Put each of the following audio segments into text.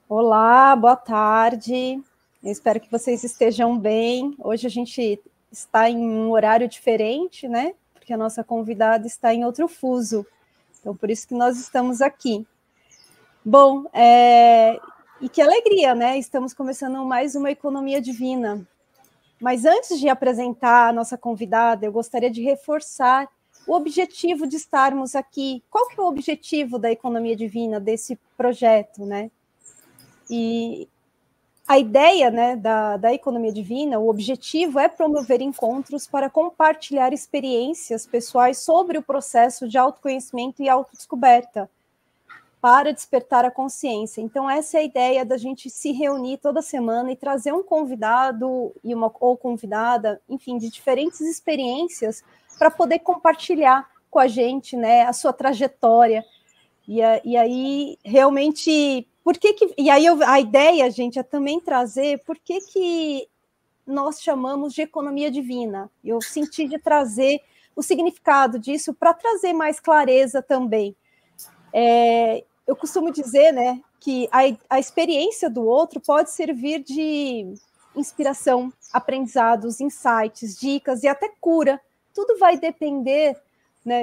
Olá, boa tarde. Eu espero que vocês estejam bem. Hoje a gente está em um horário diferente, né? Porque a nossa convidada está em outro fuso. Então, por isso que nós estamos aqui. Bom, e que alegria, né? Estamos começando mais uma Economia Divina. Mas antes de apresentar a nossa convidada, eu gostaria de reforçar o objetivo de estarmos aqui. Qual que é o objetivo da Economia Divina, desse projeto, né? E a ideia, né, da Economia Divina, o objetivo é promover encontros para compartilhar experiências pessoais sobre o processo de autoconhecimento e autodescoberta, para despertar a consciência. Então, essa é a ideia da gente se reunir toda semana e trazer um convidado ou convidada, enfim, de diferentes experiências, para poder compartilhar com a gente, né, a sua trajetória. E aí, realmente, a ideia, gente, é também trazer por que nós chamamos de economia divina. Eu senti de trazer o significado disso para trazer mais clareza também. Eu costumo dizer, né, que a experiência do outro pode servir de inspiração, aprendizados, insights, dicas e até cura. Tudo vai depender, né,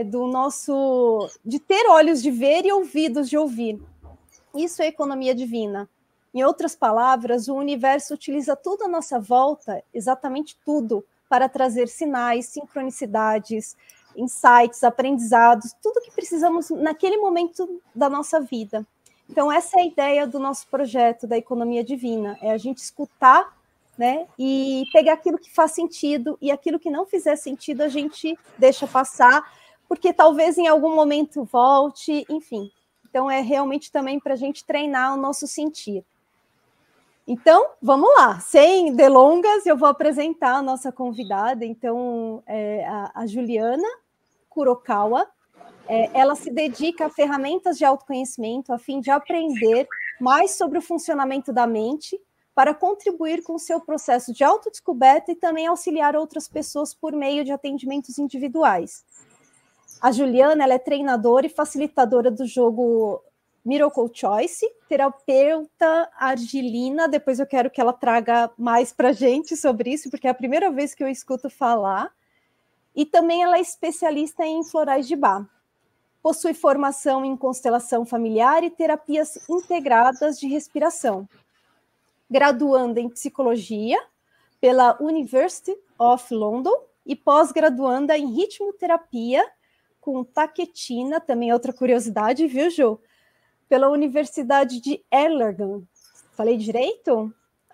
de ter olhos de ver e ouvidos de ouvir. Isso é economia divina. Em outras palavras, o universo utiliza tudo à nossa volta, exatamente tudo, para trazer sinais, sincronicidades, insights, aprendizados, tudo que precisamos naquele momento da nossa vida. Então, essa é a ideia do nosso projeto da Economia Divina, é a gente escutar, né, e pegar aquilo que faz sentido, e aquilo que não fizer sentido a gente deixa passar, porque talvez em algum momento volte, enfim. Então, é realmente também para a gente treinar o nosso sentir. Então, vamos lá. Sem delongas, eu vou apresentar a nossa convidada. Então, a Juliana Kurokawa. Ela se dedica a ferramentas de autoconhecimento a fim de aprender mais sobre o funcionamento da mente para contribuir com o seu processo de autodescoberta e também auxiliar outras pessoas por meio de atendimentos individuais. A Juliana, ela é treinadora e facilitadora do jogo Miracle Choice, terapeuta argilina. Depois eu quero que ela traga mais para a gente sobre isso, porque é a primeira vez que eu escuto falar. E também ela é especialista em florais de Bach. Possui formação em constelação familiar e terapias integradas de respiração. Graduanda em psicologia pela University of London e pós-graduanda em ritmoterapia com taquetina, também outra curiosidade, viu, Ju? Pela Universidade de Erlangen. Falei direito?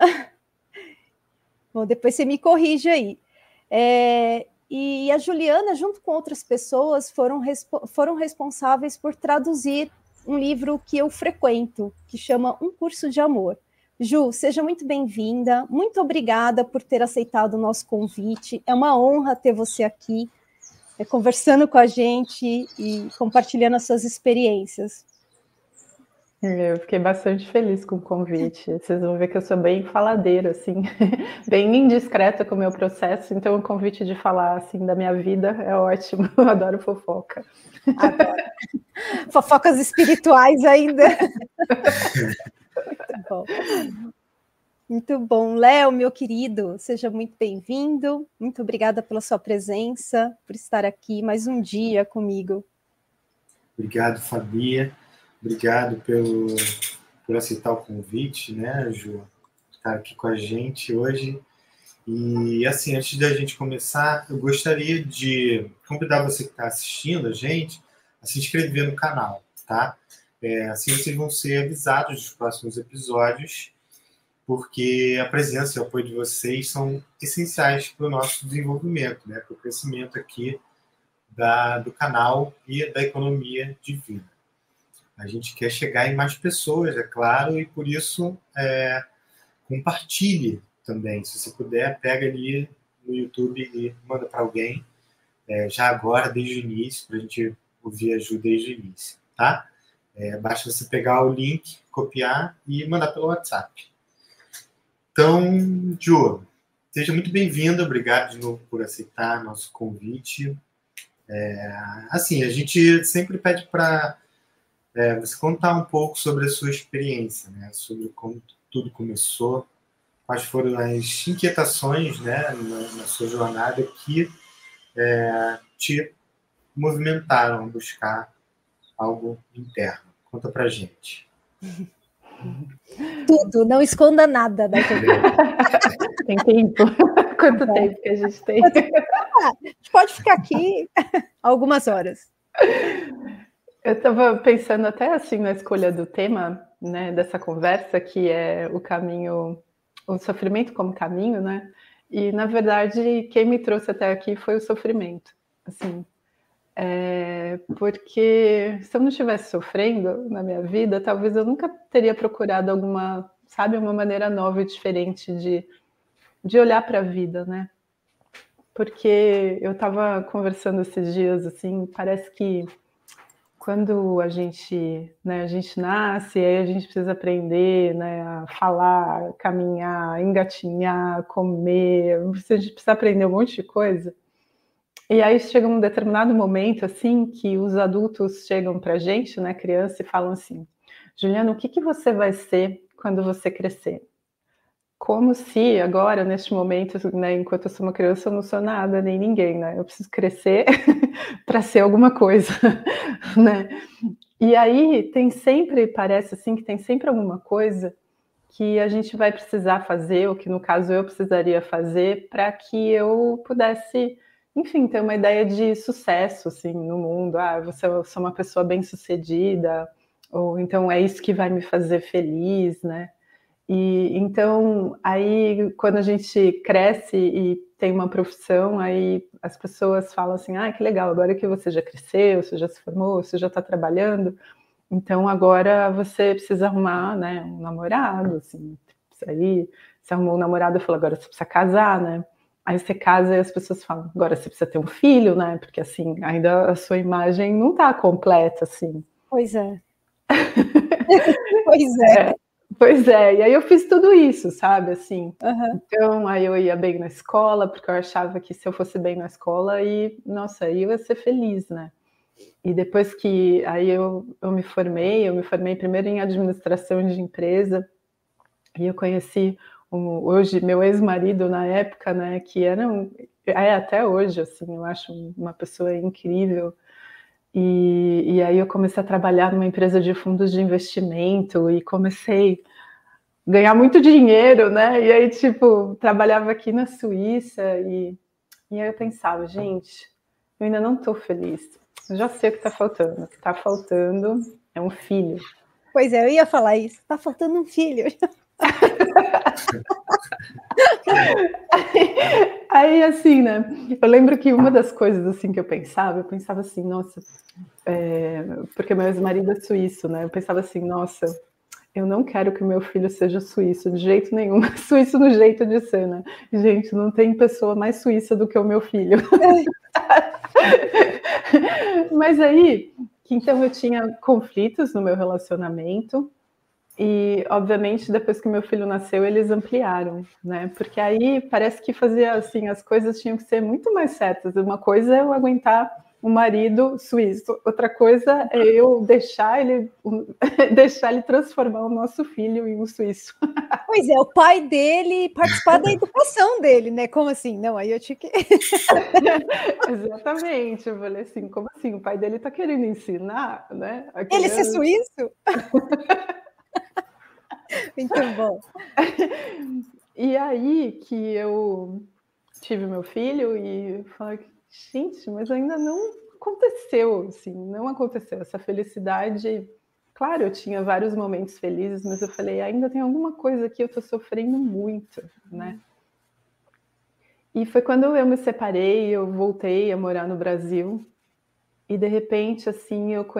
Bom, depois você me corrige aí. E a Juliana, junto com outras pessoas, foram responsáveis por traduzir um livro que eu frequento, que chama Um Curso de Amor. Ju, seja muito bem-vinda, muito obrigada por ter aceitado o nosso convite, é uma honra ter você aqui, conversando com a gente e compartilhando as suas experiências. Eu fiquei bastante feliz com o convite. Vocês vão ver que eu sou bem faladeira, assim, bem indiscreta com o meu processo, então o convite de falar, assim, da minha vida é ótimo. Eu adoro fofoca. Adoro. Fofocas espirituais ainda. Muito bom. Muito bom. Léo, meu querido, seja muito bem-vindo. Muito obrigada pela sua presença, por estar aqui mais um dia comigo. Obrigado, Fabia. Obrigado por aceitar o convite, né, Ju? Estar aqui com a gente hoje. E, assim, antes da gente começar, eu gostaria de convidar você que está assistindo a gente a se inscrever no canal, tá? Assim vocês vão ser avisados dos próximos episódios, porque a presença e o apoio de vocês são essenciais para o nosso desenvolvimento, né? Para o crescimento aqui do canal e da Economia Divina. A gente quer chegar em mais pessoas, é claro, e por isso compartilhe também. Se você puder, pega ali no YouTube e manda para alguém, já agora, desde o início, para a gente ouvir a Ju desde o início, tá? Basta você pegar o link, copiar e mandar pelo WhatsApp. Então, Ju, seja muito bem-vinda, obrigado de novo por aceitar nosso convite. Assim, a gente sempre pede para você contar um pouco sobre a sua experiência, né? Sobre como tudo começou, quais foram as inquietações, né, na sua jornada que te movimentaram a buscar algo interno. Conta pra gente. Tudo, não esconda nada da gente. Tem tempo? Quanto tempo que a gente tem? A gente pode ficar aqui algumas horas. Eu estava pensando até assim na escolha do tema, né, dessa conversa, que é o caminho, o sofrimento como caminho, né? E na verdade quem me trouxe até aqui foi o sofrimento, assim, porque se eu não estivesse sofrendo na minha vida, talvez eu nunca teria procurado alguma, sabe, uma maneira nova e diferente de olhar para a vida, né? Porque eu estava conversando esses dias, assim, parece que quando a gente nasce, aí a gente precisa aprender, né, a falar, caminhar, engatinhar, comer, a gente precisa aprender um monte de coisa. E aí chega um determinado momento, assim, que os adultos chegam para a gente, né, criança, e falam assim: Juliana, o que você vai ser quando você crescer? Como se agora, neste momento, né, enquanto eu sou uma criança, eu não sou nada, nem ninguém, né? Eu preciso crescer para ser alguma coisa, né? E aí tem sempre, parece assim, que tem sempre alguma coisa que a gente vai precisar fazer, ou que no caso eu precisaria fazer, para que eu pudesse, enfim, ter uma ideia de sucesso, assim, no mundo. Ah, eu sou uma pessoa bem-sucedida, ou então é isso que vai me fazer feliz, né? E então, aí, quando a gente cresce e tem uma profissão, aí as pessoas falam assim: ah, que legal, agora que você já cresceu, você já se formou, você já está trabalhando, então agora você precisa arrumar, né, um namorado, assim, aí você arrumou um namorado e falou, agora você precisa casar, né? Aí você casa e as pessoas falam, agora você precisa ter um filho, né? Porque assim, ainda a sua imagem não está completa, assim. Pois é. Pois é. Pois é, e aí eu fiz tudo isso, sabe, assim. Uhum. Então, aí eu ia bem na escola, porque eu achava que se eu fosse bem na escola, aí, nossa, aí eu ia ser feliz, né? E depois que aí eu me formei primeiro em administração de empresa, e eu conheci hoje meu ex-marido na época, né, que era até hoje, assim, eu acho uma pessoa incrível. E aí eu comecei a trabalhar numa empresa de fundos de investimento e comecei a ganhar muito dinheiro, né? E aí, tipo, trabalhava aqui na Suíça e aí eu pensava, gente, eu ainda não estou feliz. Eu já sei o que está faltando. O que está faltando é um filho. Pois é, eu ia falar isso. Tá faltando um filho. Aí, assim, né? Eu lembro que uma das coisas assim que eu pensava assim, nossa, porque meu ex-marido é suíço, né? Eu pensava assim, nossa, eu não quero que o meu filho seja suíço, de jeito nenhum. Suíço no jeito de ser, né? Gente, não tem pessoa mais suíça do que o meu filho. Mas aí, então eu tinha conflitos no meu relacionamento e, obviamente, depois que meu filho nasceu, eles ampliaram, né? Porque aí parece que fazia assim, as coisas tinham que ser muito mais certas. Uma coisa é eu aguentar um marido suíço, outra coisa é eu deixar ele transformar o nosso filho em um suíço. Pois é, o pai dele participar da educação dele, né? Como assim? Não, aí eu tinha que... Exatamente, eu falei assim, como assim? O pai dele está querendo ensinar, né? Ele ser suíço? Muito bom. E aí que eu tive meu filho e falei, gente, mas ainda não aconteceu, assim, não aconteceu. Essa felicidade, claro, eu tinha vários momentos felizes, mas eu falei, ainda tem alguma coisa que eu tô sofrendo muito, né? E foi quando eu me separei, eu voltei a morar no Brasil e de repente, assim, eu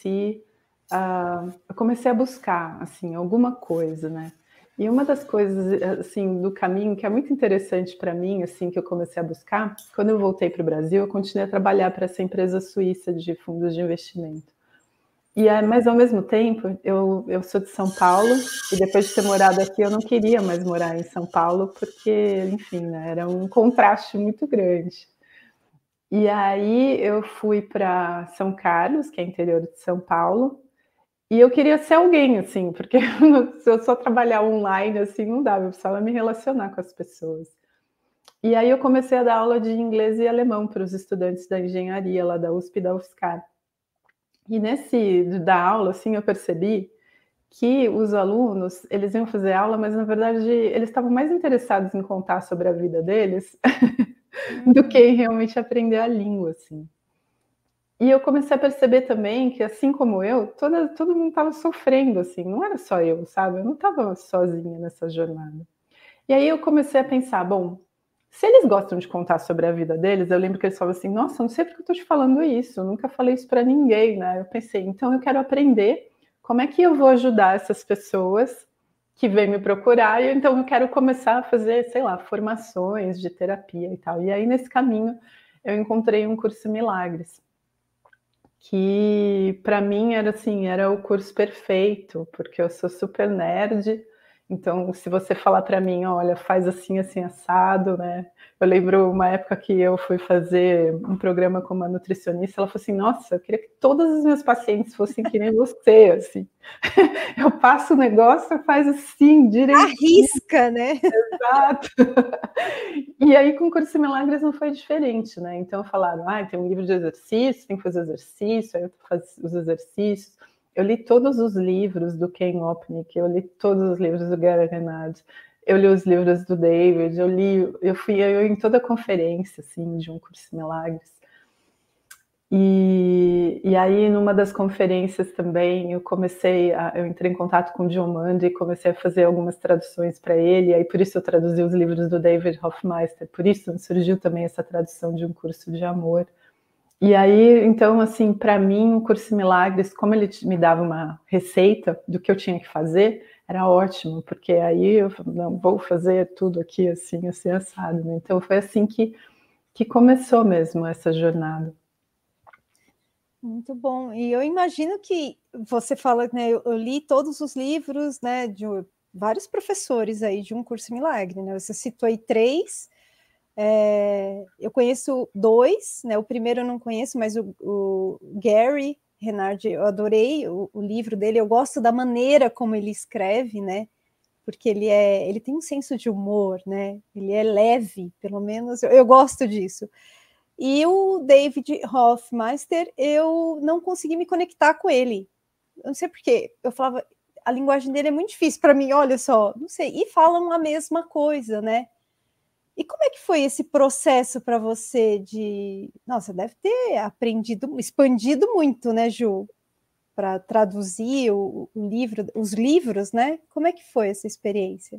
comecei a buscar, assim, alguma coisa, né? E uma das coisas, assim, do caminho que é muito interessante para mim, assim, que eu comecei a buscar, quando eu voltei para o Brasil, eu continuei a trabalhar para essa empresa suíça de fundos de investimento. Mas, ao mesmo tempo, eu sou de São Paulo, e depois de ter morado aqui, eu não queria mais morar em São Paulo, porque, enfim, né, era um contraste muito grande. E aí eu fui para São Carlos, que é interior de São Paulo, E eu queria ser alguém, assim, porque se eu só trabalhar online, assim, não dava, eu precisava me relacionar com as pessoas. E aí eu comecei a dar aula de inglês e alemão para os estudantes da engenharia lá da USP e da UFSCar. E nesse da aula, assim, eu percebi que os alunos, eles iam fazer aula, mas na verdade eles estavam mais interessados em contar sobre a vida deles do que em realmente aprender a língua, assim. E eu comecei a perceber também que, assim como eu, todo mundo estava sofrendo, assim, não era só eu, sabe? Eu não estava sozinha nessa jornada. E aí eu comecei a pensar, bom, se eles gostam de contar sobre a vida deles, eu lembro que eles falavam assim, nossa, não sei porque eu estou te falando isso, eu nunca falei isso para ninguém, né? Eu pensei, então eu quero aprender como é que eu vou ajudar essas pessoas que vêm me procurar, e então eu quero começar a fazer, sei lá, formações de terapia e tal. E aí, nesse caminho, eu encontrei um curso Milagres, que para mim era assim, era o curso perfeito, porque eu sou super nerd. Então, se você falar para mim, olha, faz assim, assim, assado, né? Eu lembro uma época que eu fui fazer um programa com uma nutricionista, ela falou assim, nossa, eu queria que todos os meus pacientes fossem que nem você, assim. Eu passo o negócio, faz assim, direito. Arrisca, né? Exato. E aí, com o Curso Milagres não foi diferente, né? Então, falaram, tem um livro de exercício, tem que fazer exercício, aí eu faço os exercícios. Eu li todos os livros do Ken Wapnick, eu li todos os livros do Gary Renard, eu li os livros do David, eu fui em toda a conferência, assim, de um Curso Milagres. E aí, numa das conferências também, eu entrei em contato com o John Mundy e comecei a fazer algumas traduções para ele, e aí por isso eu traduzi os livros do David Hoffmeister, por isso surgiu também essa tradução de um curso de amor. E aí, então, assim, para mim, o Curso Milagres, como ele me dava uma receita do que eu tinha que fazer, era ótimo, porque aí eu não vou fazer tudo aqui assim, assim, assado, né? Então, foi assim que começou mesmo essa jornada. Muito bom. E eu imagino que você fala, né? Eu li todos os livros, né? De vários professores aí de um Curso Milagre, né? Você citou aí 3. Eu conheço 2, né? O primeiro eu não conheço, mas o Gary Renard, eu adorei o livro dele. Eu gosto da maneira como ele escreve, né? Porque ele tem um senso de humor, né? Ele é leve, pelo menos eu gosto disso. E o David Hoffmeister, eu não consegui me conectar com ele. Eu não sei porquê. Eu falava, a linguagem dele é muito difícil para mim, olha só, não sei. E falam a mesma coisa, né? E como é que foi esse processo para você de... Nossa, deve ter aprendido, expandido muito, né, Ju? Para traduzir o livro, os livros, né? Como é que foi essa experiência?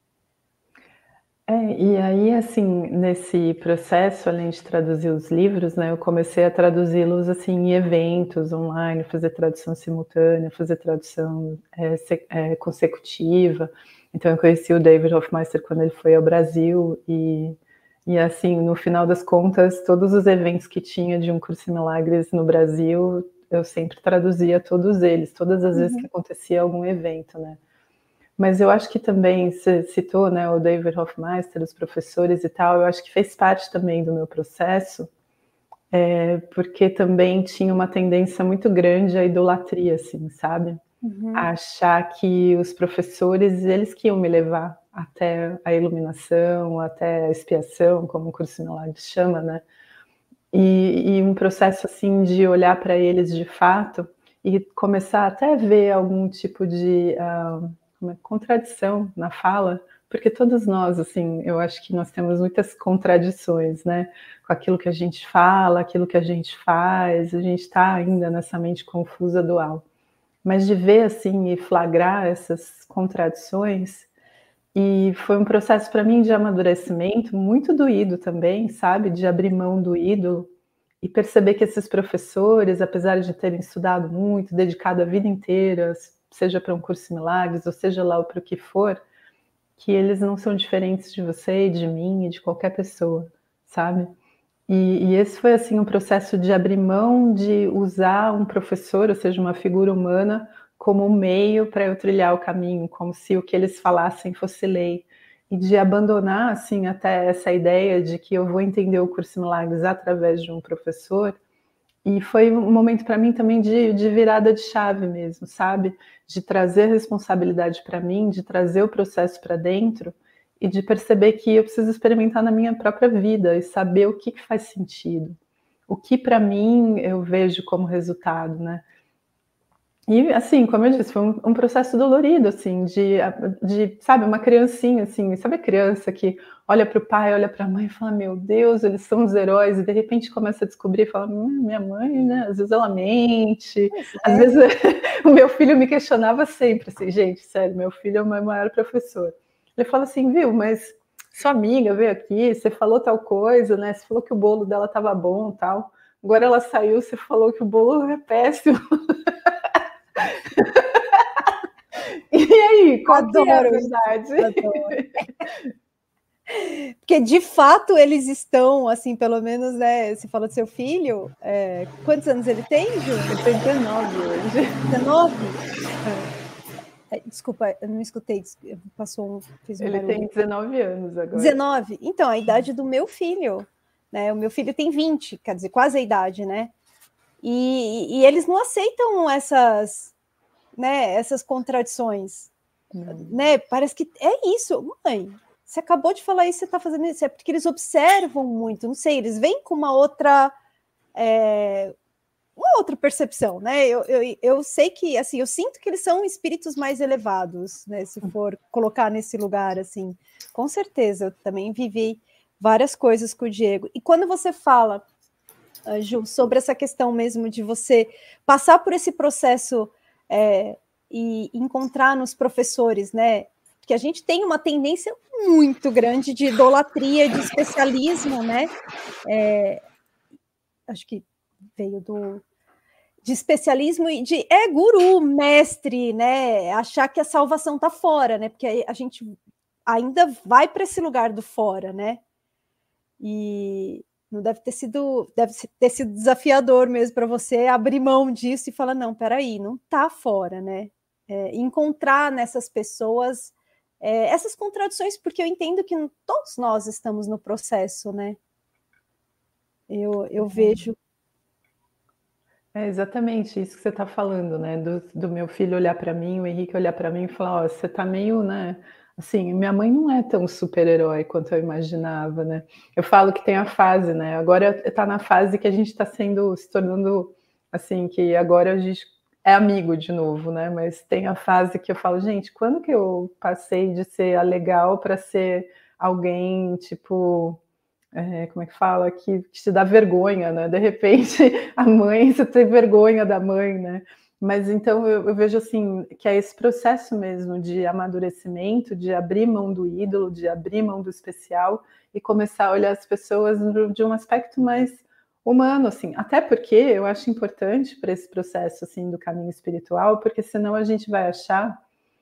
E aí, assim, nesse processo, além de traduzir os livros, né, eu comecei a traduzi-los, assim, em eventos online, fazer tradução simultânea, fazer tradução consecutiva. Então, eu conheci o David Hoffmeister quando ele foi ao Brasil e, assim, no final das contas, todos os eventos que tinha de um Curso em Milagres no Brasil, eu sempre traduzia todos eles, todas as vezes que acontecia algum evento, né. Mas eu acho que também, você citou, né, o David Hoffmeister, os professores e tal, eu acho que fez parte também do meu processo, porque também tinha uma tendência muito grande à idolatria, assim, sabe? A achar que os professores, eles que iam me levar até a iluminação, até a expiação, como o Curso Milagres chama, né? E um processo, assim, de olhar para eles de fato e começar até a ver algum tipo de... uma contradição na fala, porque todos nós, assim, eu acho que nós temos muitas contradições, né? Com aquilo que a gente fala, aquilo que a gente faz, a gente está ainda nessa mente confusa dual. Mas de ver, assim, e flagrar essas contradições, e foi um processo para mim de amadurecimento muito doído também, sabe? De abrir mão do ídolo e perceber que esses professores, apesar de terem estudado muito, dedicado a vida inteira, seja para um curso em Milagres, ou seja lá para o que for, que eles não são diferentes de você, de mim e de qualquer pessoa, sabe? E esse foi, assim, um processo de abrir mão de usar um professor, ou seja, uma figura humana, como um meio para eu trilhar o caminho, como se o que eles falassem fosse lei. E de abandonar, assim, até essa ideia de que eu vou entender o Curso em Milagres através de um professor, E foi um momento para mim também de virada de chave mesmo, sabe? De trazer responsabilidade para mim, de trazer o processo para dentro e de perceber que eu preciso experimentar na minha própria vida e saber o que faz sentido. O que para mim eu vejo como resultado, né? E, assim, como eu disse, foi um processo dolorido, assim, sabe, uma criancinha, assim, sabe a criança que olha para o pai, olha para a mãe e fala, meu Deus, eles são os heróis, e de repente começa a descobrir e fala, minha mãe, né, às vezes ela mente, às vezes o meu filho me questionava sempre, assim, gente, sério, meu filho é o meu maior professor. Ele fala assim, viu, mas sua amiga veio aqui, você falou tal coisa, né, você falou que o bolo dela estava bom e tal, agora ela saiu, você falou que o bolo é péssimo. E aí, qual que é a verdade? Adoro. Porque, de fato, eles estão, assim, pelo menos, né, você falou do seu filho, quantos anos ele tem, Ju? Ele tem 19 hoje. 19? Desculpa, eu não escutei, fez um ele barulho. Tem 19 anos agora. 19? Então, a idade do meu filho, né, o meu filho tem 20, quer dizer, quase a idade, né, e eles não aceitam essas, né, essas contradições, né, parece que é isso, mãe, você acabou de falar isso, você está fazendo isso, é porque eles observam muito, não sei, eles vêm com uma outra percepção, né, eu sei que, assim, eu sinto que eles são espíritos mais elevados, né, se for colocar nesse lugar, assim, com certeza, eu também vivi várias coisas com o Diego, e quando você fala, Ju, sobre essa questão mesmo de você passar por esse processo e encontrar nos professores, né? Porque a gente tem uma tendência muito grande de idolatria, de especialismo, né? Acho que veio de especialismo e de guru, mestre, né? Achar que a salvação está fora, né? Porque a gente ainda vai para esse lugar do fora, né? E não deve ter sido desafiador mesmo para você abrir mão disso e falar, não, peraí, não está fora, né? Encontrar nessas pessoas essas contradições, porque eu entendo que todos nós estamos no processo, né? Eu vejo. É exatamente isso que você está falando, né? Do meu filho olhar para mim, o Henrique olhar para mim e falar, ó, você está meio, né? Assim, minha mãe não é tão super-herói quanto eu imaginava, né? Eu falo que tem a fase, né? Agora está na fase que a gente está se tornando, assim, que agora a gente é amigo de novo, né? Mas tem a fase que eu falo, gente, quando que eu passei de ser a legal para ser alguém, tipo, como é que fala? Que te dá vergonha, né? De repente, a mãe, você tem vergonha da mãe, né? Mas então eu vejo assim que é esse processo mesmo de amadurecimento, de abrir mão do ídolo, de abrir mão do especial e começar a olhar as pessoas de um aspecto mais humano, assim. Até porque eu acho importante para esse processo assim do caminho espiritual, porque senão a gente vai achar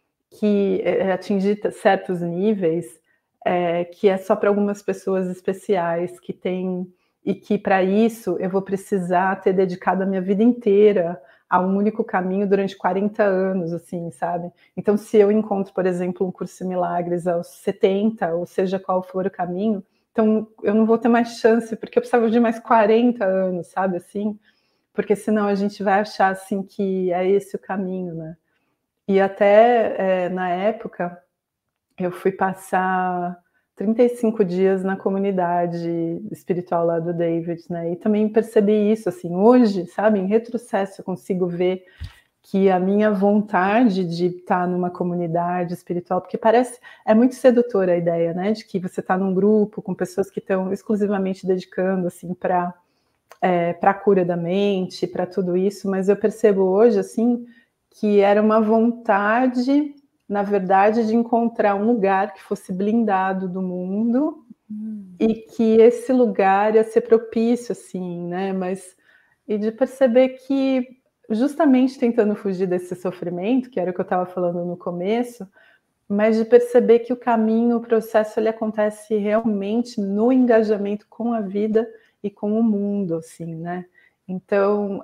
que atingir certos níveis que é só para algumas pessoas especiais que têm, e que para isso eu vou precisar ter dedicado a minha vida inteira a um único caminho durante 40 anos, assim, sabe? Então, se eu encontro, por exemplo, um curso de milagres aos 70, ou seja qual for o caminho, então eu não vou ter mais chance, porque eu precisava de mais 40 anos, sabe, assim? Porque senão a gente vai achar, assim, que é esse o caminho, né? E até na época eu fui passar 35 dias na comunidade espiritual lá do David, né? E também percebi isso, assim, hoje, sabe, em retrocesso eu consigo ver que a minha vontade de estar numa comunidade espiritual, porque é muito sedutora a ideia, né, de que você está num grupo com pessoas que estão exclusivamente dedicando, assim, para a cura da mente, para tudo isso, mas eu percebo hoje, assim, que era uma vontade, na verdade, de encontrar um lugar que fosse blindado do mundo e que esse lugar ia ser propício, assim, né? E de perceber que, justamente tentando fugir desse sofrimento, que era o que eu estava falando no começo, mas de perceber que o caminho, o processo, ele acontece realmente no engajamento com a vida e com o mundo, assim, né? Então,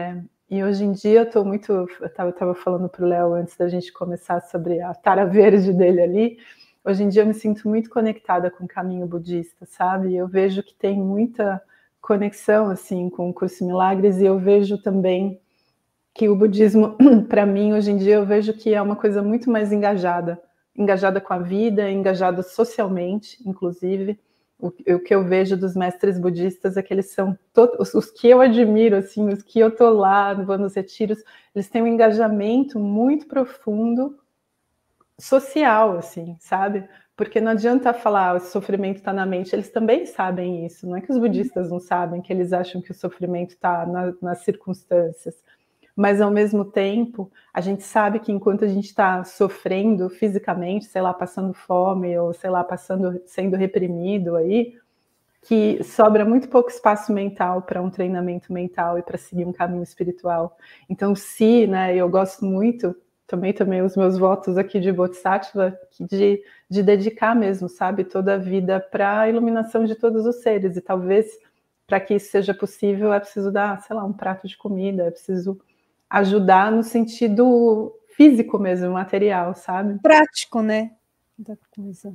e hoje em dia eu estou muito... Eu estava falando para o Léo antes da gente começar sobre a tara verde dele ali. Hoje em dia eu me sinto muito conectada com o caminho budista, sabe? Eu vejo que tem muita conexão assim com o Curso em Milagres, e eu vejo também que o budismo, para mim, hoje em dia, eu vejo que é uma coisa muito mais engajada com a vida, engajada socialmente, inclusive. O que eu vejo dos mestres budistas é que eles são todos, os que eu admiro, assim, os que eu tô lá, vou nos retiros, eles têm um engajamento muito profundo social, assim, sabe? Porque não adianta falar o sofrimento está na mente, eles também sabem isso. Não é que os budistas não sabem, que eles acham que o sofrimento está nas circunstâncias. Mas, ao mesmo tempo, a gente sabe que enquanto a gente está sofrendo fisicamente, sei lá, passando fome, ou sei lá, sendo reprimido aí, que sobra muito pouco espaço mental para um treinamento mental e para seguir um caminho espiritual. Então, se, né, eu gosto muito, também os meus votos aqui de Bodhisattva, de dedicar mesmo, sabe, toda a vida para a iluminação de todos os seres. E talvez, para que isso seja possível, é preciso dar, sei lá, um prato de comida, é preciso ajudar no sentido físico mesmo, material, sabe? Prático, né? Da coisa.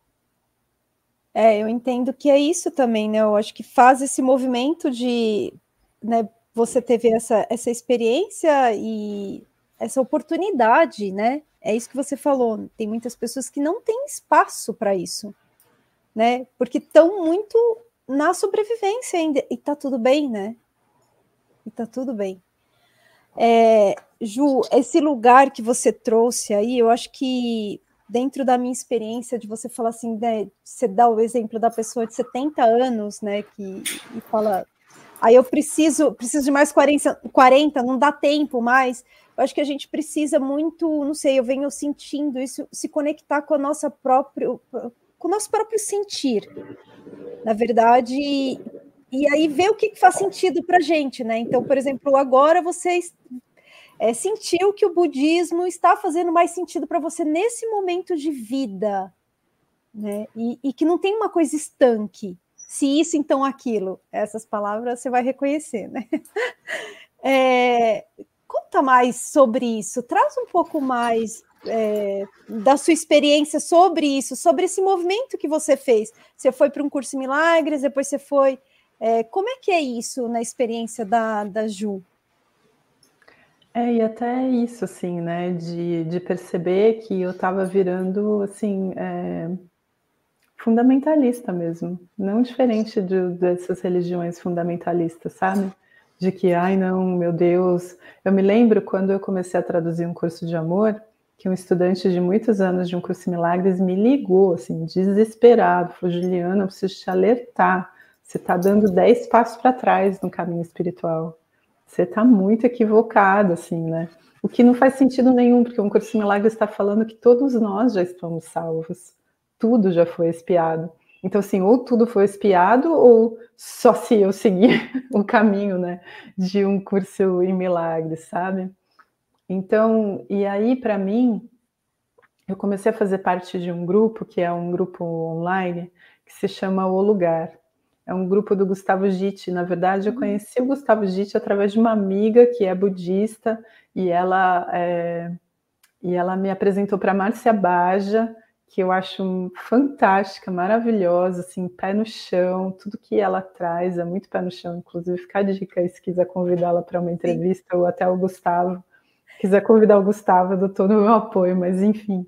Eu entendo que é isso também, né? Eu acho que faz esse movimento de, né, você teve essa experiência e essa oportunidade, né? É isso que você falou. Tem muitas pessoas que não têm espaço para isso, né? Porque estão muito na sobrevivência ainda. E tá tudo bem, né? E tá tudo bem. Ju, esse lugar que você trouxe aí, eu acho que dentro da minha experiência de você falar assim, né, você dá o exemplo da pessoa de 70 anos, né, e fala, aí eu preciso de mais 40, não dá tempo mais. Eu acho que a gente precisa muito, não sei, eu venho sentindo isso, se conectar com o nosso próprio sentir, na verdade, e aí ver o que faz sentido para a gente, né? Então, por exemplo, agora vocês sentiu que o budismo está fazendo mais sentido para você nesse momento de vida, né? E que não tem uma coisa estanque. Se isso, então aquilo. Essas palavras você vai reconhecer, né? Conta mais sobre isso. Traz um pouco mais da sua experiência sobre isso, sobre esse movimento que você fez. Você foi para um curso em Milagres, depois você foi... como é que é isso na experiência da Ju? E até isso, assim, né, de perceber que eu estava virando, assim, fundamentalista mesmo, não diferente dessas religiões fundamentalistas, sabe? De que, ai não, meu Deus... Eu me lembro quando eu comecei a traduzir um curso de amor, que um estudante de muitos anos de um curso em Milagres me ligou, assim, desesperado, falou, Juliana, eu preciso te alertar, você está dando 10 passos para trás no caminho espiritual. Você está muito equivocado, assim, né? O que não faz sentido nenhum, porque um curso em Milagres está falando que todos nós já estamos salvos. Tudo já foi expiado. Então, assim, ou tudo foi expiado, ou só se eu seguir o caminho, né, de um curso em Milagres, sabe? Então, e aí, para mim, eu comecei a fazer parte de um grupo, que é um grupo online, que se chama O Lugar. É um grupo do Gustavo Gitti. Na verdade, eu conheci o Gustavo Gitti através de uma amiga que é budista, e ela me apresentou para Márcia Baja, que eu acho fantástica, maravilhosa, assim, pé no chão, tudo que ela traz é muito pé no chão, inclusive fica a dica aí se quiser convidá-la para uma entrevista, Sim. Ou até o Gustavo, quiser convidar o Gustavo, eu dou todo o meu apoio, mas enfim.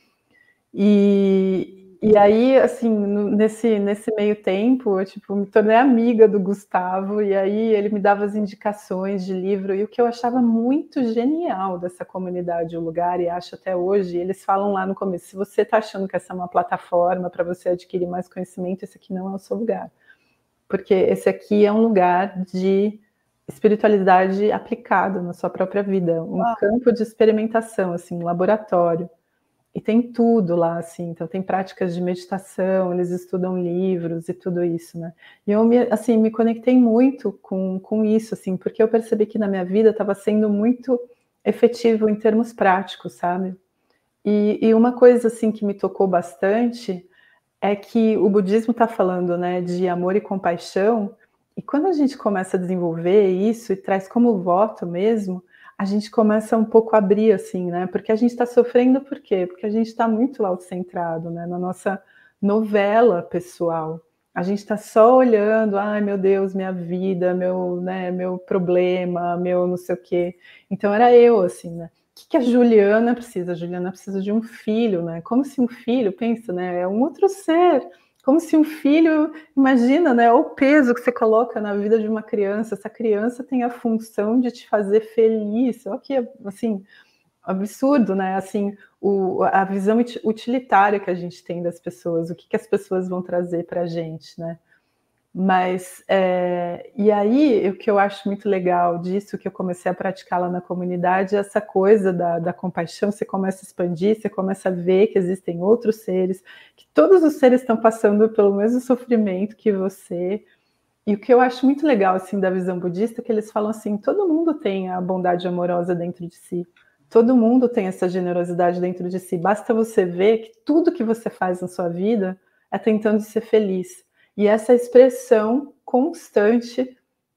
E aí, assim, nesse meio tempo, eu me tornei amiga do Gustavo, e aí ele me dava as indicações de livro, e o que eu achava muito genial dessa comunidade, o Lugar, e acho até hoje, eles falam lá no começo, se você está achando que essa é uma plataforma para você adquirir mais conhecimento, esse aqui não é o seu lugar. Porque esse aqui é um lugar de espiritualidade aplicada na sua própria vida, um campo de experimentação, assim, um laboratório. E tem tudo lá, assim, então tem práticas de meditação, eles estudam livros e tudo isso, né? E eu, me conectei muito com isso, assim, porque eu percebi que na minha vida estava sendo muito efetivo em termos práticos, sabe? E uma coisa, assim, que me tocou bastante é que o budismo está falando, né, de amor e compaixão, e quando a gente começa a desenvolver isso e traz como voto mesmo, a gente começa um pouco a abrir, assim, né? Porque a gente está sofrendo por quê? Porque a gente está muito autocentrado, né? Na nossa novela pessoal. A gente está só olhando, ai meu Deus, minha vida, meu problema, meu não sei o quê. Então era eu, assim, né? O que a Juliana precisa? A Juliana precisa de um filho, né? Como se um filho, pensa, né? É um outro ser. Como se um filho, imagina, né? O peso que você coloca na vida de uma criança. Essa criança tem a função de te fazer feliz. Olha que, assim, absurdo, né? Assim, a visão utilitária que a gente tem das pessoas, o que as pessoas vão trazer para a gente, né? Mas, e aí, o que eu acho muito legal disso, que eu comecei a praticar lá na comunidade, é essa coisa da compaixão. Você começa a expandir, você começa a ver que existem outros seres, que todos os seres estão passando pelo mesmo sofrimento que você. E o que eu acho muito legal, assim, da visão budista, é que eles falam assim, todo mundo tem a bondade amorosa dentro de si, todo mundo tem essa generosidade dentro de si, basta você ver que tudo que você faz na sua vida é tentando ser feliz. E essa expressão constante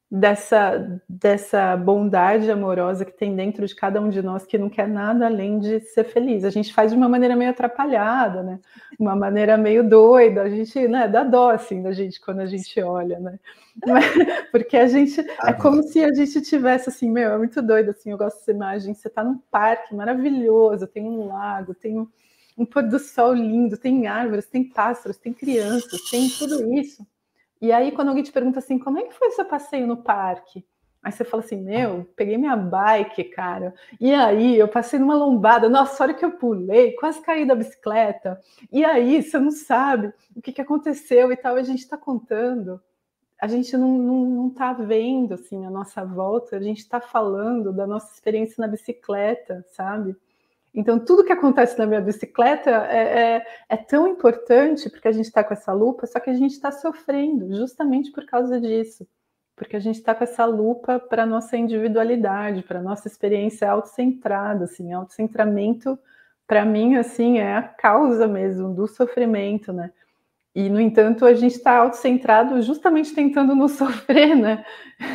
dessa bondade amorosa que tem dentro de cada um de nós, que não quer nada além de ser feliz. A gente faz de uma maneira meio atrapalhada, né? Uma maneira meio doida, a gente, né, dá dó, assim, da gente quando a gente olha, né? Porque a gente, é como se a gente tivesse, assim, é muito doido, assim, eu gosto dessa imagem, você tá num parque maravilhoso, tem um lago, tem um pôr do sol lindo, tem árvores, tem pássaros, tem crianças, tem tudo isso. E aí, quando alguém te pergunta assim, como é que foi seu passeio no parque? Aí você fala assim, peguei minha bike, cara. E aí, eu passei numa lombada. Nossa, a hora que eu pulei, quase caí da bicicleta. E aí, você não sabe o que aconteceu e tal. A gente está contando. A gente não tá vendo, assim, a nossa volta. A gente está falando da nossa experiência na bicicleta, sabe? Então, tudo que acontece na minha bicicleta é tão importante, porque a gente está com essa lupa, só que a gente está sofrendo justamente por causa disso. Porque a gente está com essa lupa para a nossa individualidade, para a nossa experiência autocentrada. Assim, autocentramento, para mim, assim, é a causa mesmo do sofrimento, né? E, no entanto, a gente está autocentrado justamente tentando não sofrer, né?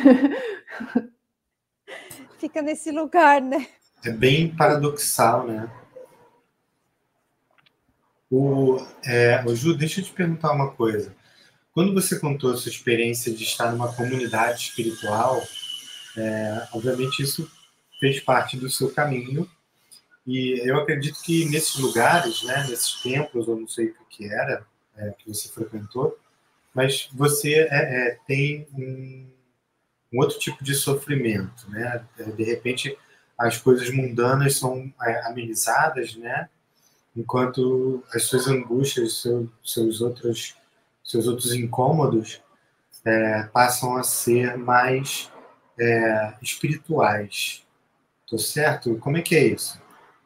Fica nesse lugar, né? É bem paradoxal, né? Ju, deixa eu te perguntar uma coisa. Quando você contou a sua experiência de estar numa comunidade espiritual, obviamente isso fez parte do seu caminho, e eu acredito que nesses lugares, né, nesses templos, eu não sei o que era, que você frequentou, mas você tem um outro tipo de sofrimento, né? De repente, as coisas mundanas são amenizadas, né? Enquanto as suas angústias, seus outros incômodos passam a ser mais espirituais. Tô certo? Como é que é isso?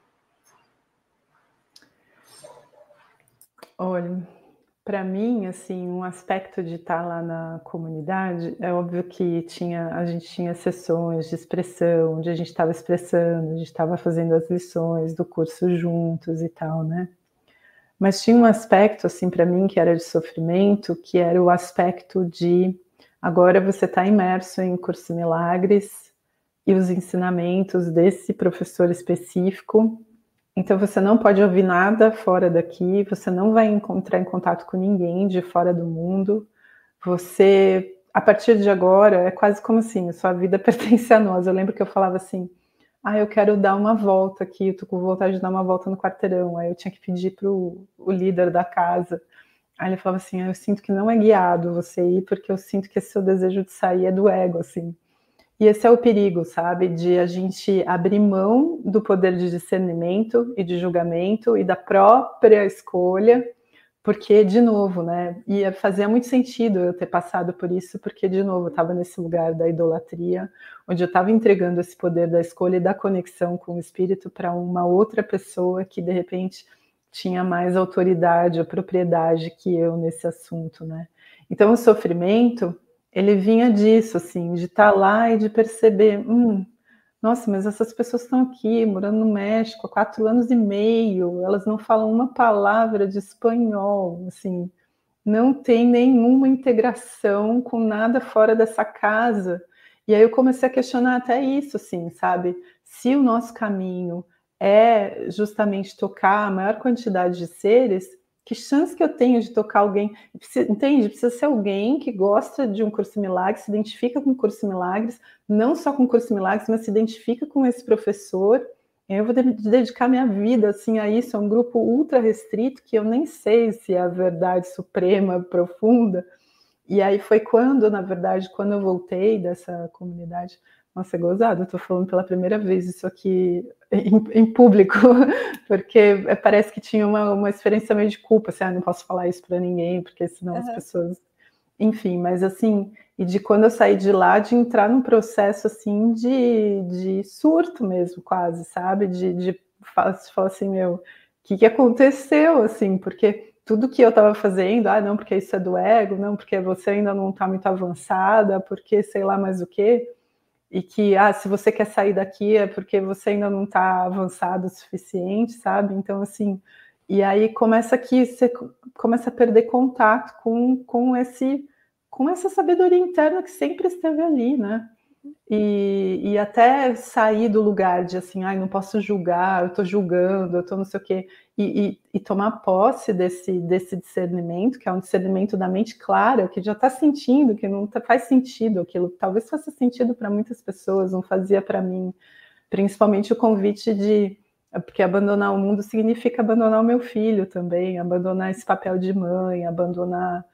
Olha, para mim, assim, um aspecto de estar lá na comunidade, é óbvio que a gente tinha sessões de expressão, onde a gente estava expressando, a gente estava fazendo as lições do curso juntos e tal, né? Mas tinha um aspecto, assim, para mim, que era de sofrimento, que era o aspecto de agora você está imerso em Curso de Milagres e os ensinamentos desse professor específico. Então você não pode ouvir nada fora daqui, você não vai entrar em contato com ninguém de fora do mundo. Você, a partir de agora, é quase como assim, a sua vida pertence a nós. Eu lembro que eu falava assim, eu quero dar uma volta aqui, eu tô com vontade de dar uma volta no quarteirão. Aí eu tinha que pedir pro o líder da casa. Aí ele falava assim, eu sinto que não é guiado você ir, porque eu sinto que esse seu desejo de sair é do ego, assim. E esse é o perigo, sabe? De a gente abrir mão do poder de discernimento e de julgamento e da própria escolha, porque, de novo, né? E fazia muito sentido eu ter passado por isso, porque, de novo, eu estava nesse lugar da idolatria, onde eu estava entregando esse poder da escolha e da conexão com o espírito para uma outra pessoa que, de repente, tinha mais autoridade ou propriedade que eu nesse assunto, né? Então, o sofrimento, ele vinha disso, assim, de estar lá e de perceber, nossa, mas essas pessoas estão aqui, morando no México há 4 anos e meio, elas não falam uma palavra de espanhol, assim, não tem nenhuma integração com nada fora dessa casa. E aí eu comecei a questionar até isso, assim, sabe? Se o nosso caminho é justamente tocar a maior quantidade de seres, Que chance que eu tenho de tocar alguém? Entende? Precisa ser alguém que gosta de um curso milagre, se identifica com o curso milagres, não só com o curso milagres, mas se identifica com esse professor. Eu vou dedicar minha vida assim, a isso, a um grupo ultra restrito, que eu nem sei se é a verdade suprema, profunda. E aí foi quando, na verdade, quando eu voltei dessa comunidade, nossa, é gozado, eu tô falando pela primeira vez isso aqui em público, porque parece que tinha uma experiência meio de culpa, assim, não posso falar isso para ninguém, porque senão as pessoas... Enfim, mas assim, e de quando eu saí de lá, de entrar num processo, assim, de surto mesmo, quase, sabe? De falar assim, meu, o que aconteceu, assim, porque... Tudo que eu estava fazendo, não, porque isso é do ego, não, porque você ainda não está muito avançada, porque sei lá mais o quê, e que, se você quer sair daqui é porque você ainda não está avançado o suficiente, sabe? Então, assim, e aí começa que você começa a perder contato com essa sabedoria interna que sempre esteve ali, né? E até sair do lugar de assim, não posso julgar, eu estou julgando, eu estou não sei o quê, e tomar posse desse discernimento, que é um discernimento da mente clara, que já está sentindo, que não faz sentido aquilo, talvez faça sentido para muitas pessoas, não fazia para mim, principalmente o convite porque abandonar o mundo significa abandonar o meu filho também, abandonar esse papel de mãe, abandonar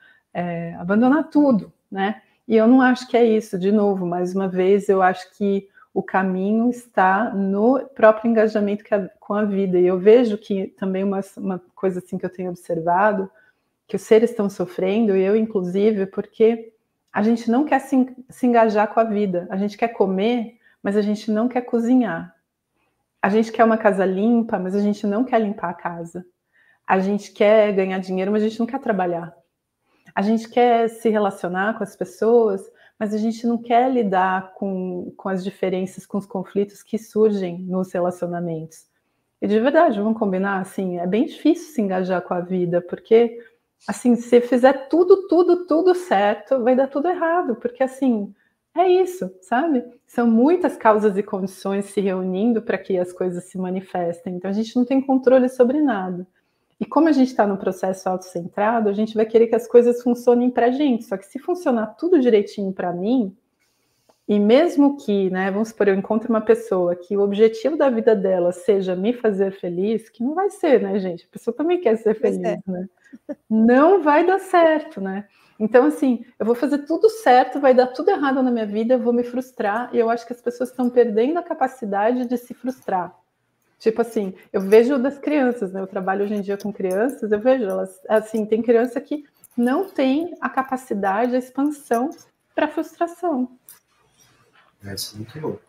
tudo, né? E eu não acho que é isso, de novo, mais uma vez, eu acho que o caminho está no próprio engajamento com a vida. E eu vejo que também uma coisa assim que eu tenho observado, que os seres estão sofrendo, e eu inclusive, porque a gente não quer se engajar com a vida. A gente quer comer, mas a gente não quer cozinhar. A gente quer uma casa limpa, mas a gente não quer limpar a casa. A gente quer ganhar dinheiro, mas a gente não quer trabalhar. A gente quer se relacionar com as pessoas, mas a gente não quer lidar com as diferenças, com os conflitos que surgem nos relacionamentos. E de verdade, vamos combinar, assim, é bem difícil se engajar com a vida, porque, assim, se fizer tudo certo, vai dar tudo errado, porque, assim, é isso, sabe? São muitas causas e condições se reunindo para que as coisas se manifestem, então a gente não tem controle sobre nada. E como a gente está no processo autocentrado, a gente vai querer que as coisas funcionem para a gente. Só que se funcionar tudo direitinho para mim, e mesmo que, né, vamos supor, eu encontro uma pessoa que o objetivo da vida dela seja me fazer feliz, que não vai ser, né, gente? A pessoa também quer ser feliz, né? Não vai dar certo, né? Então, assim, eu vou fazer tudo certo, vai dar tudo errado na minha vida, eu vou me frustrar, e eu acho que as pessoas estão perdendo a capacidade de se frustrar. Tipo assim, eu vejo das crianças, né? Eu trabalho hoje em dia com crianças, eu vejo elas, assim, tem criança que não tem a capacidade, a expansão para frustração. Isso é muito louco.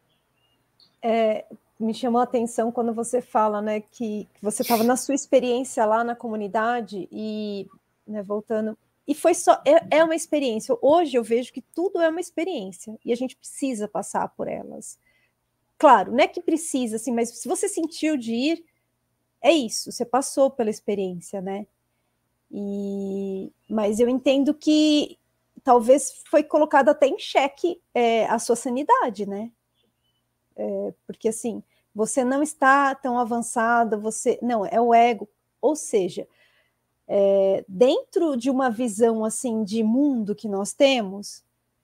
Me chamou a atenção quando você fala, né, que você estava na sua experiência lá na comunidade e, né, voltando, e foi só, é uma experiência. Hoje eu vejo que tudo é uma experiência e a gente precisa passar por elas. Claro, não é que precisa, assim, mas se você sentiu de ir, é isso, você passou pela experiência, né? Mas eu entendo que talvez foi colocado até em xeque a sua sanidade, né? Porque, assim, você não está tão avançada, não, é o ego. Ou seja, dentro de uma visão, assim, de mundo que nós temos,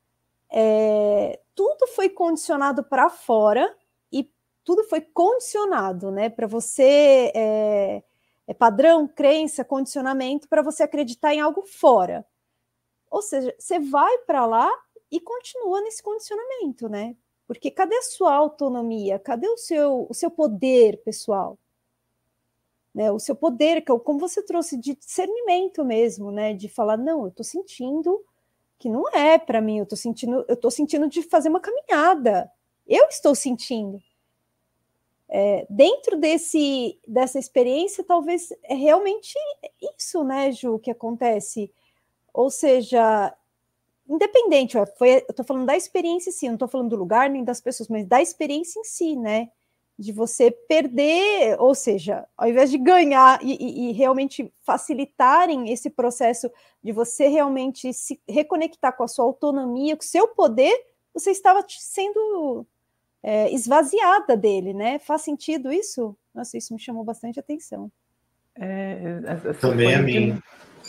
tudo foi condicionado para fora, tudo foi condicionado, né? Para você, padrão, crença, condicionamento, para você acreditar em algo fora. Ou seja, você vai para lá e continua nesse condicionamento, né? Porque cadê a sua autonomia? Cadê o seu poder pessoal? Né? O seu poder, como você trouxe, de discernimento mesmo, né? De falar, não, eu estou sentindo que não é para mim, eu estou sentindo de fazer uma caminhada. Eu estou sentindo. Dentro dessa experiência, talvez é realmente isso, né, Ju, que acontece. Ou seja, independente, eu estou falando da experiência em si, não estou falando do lugar nem das pessoas, mas da experiência em si, né? De você perder, ou seja, ao invés de ganhar e realmente facilitarem esse processo de você realmente se reconectar com a sua autonomia, com o seu poder, você estava sendo esvaziada dele, né? Faz sentido isso? Nossa, isso me chamou bastante atenção. Também a minha.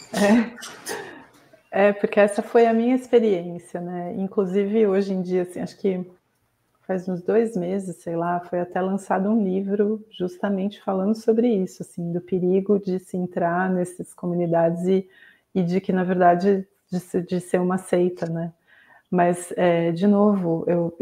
Porque essa foi a minha experiência, né? Inclusive, hoje em dia, assim, acho que faz uns 2 meses, sei lá, foi até lançado um livro justamente falando sobre isso, assim, do perigo de se entrar nessas comunidades e de que, na verdade, de ser uma seita, né? Mas, de novo,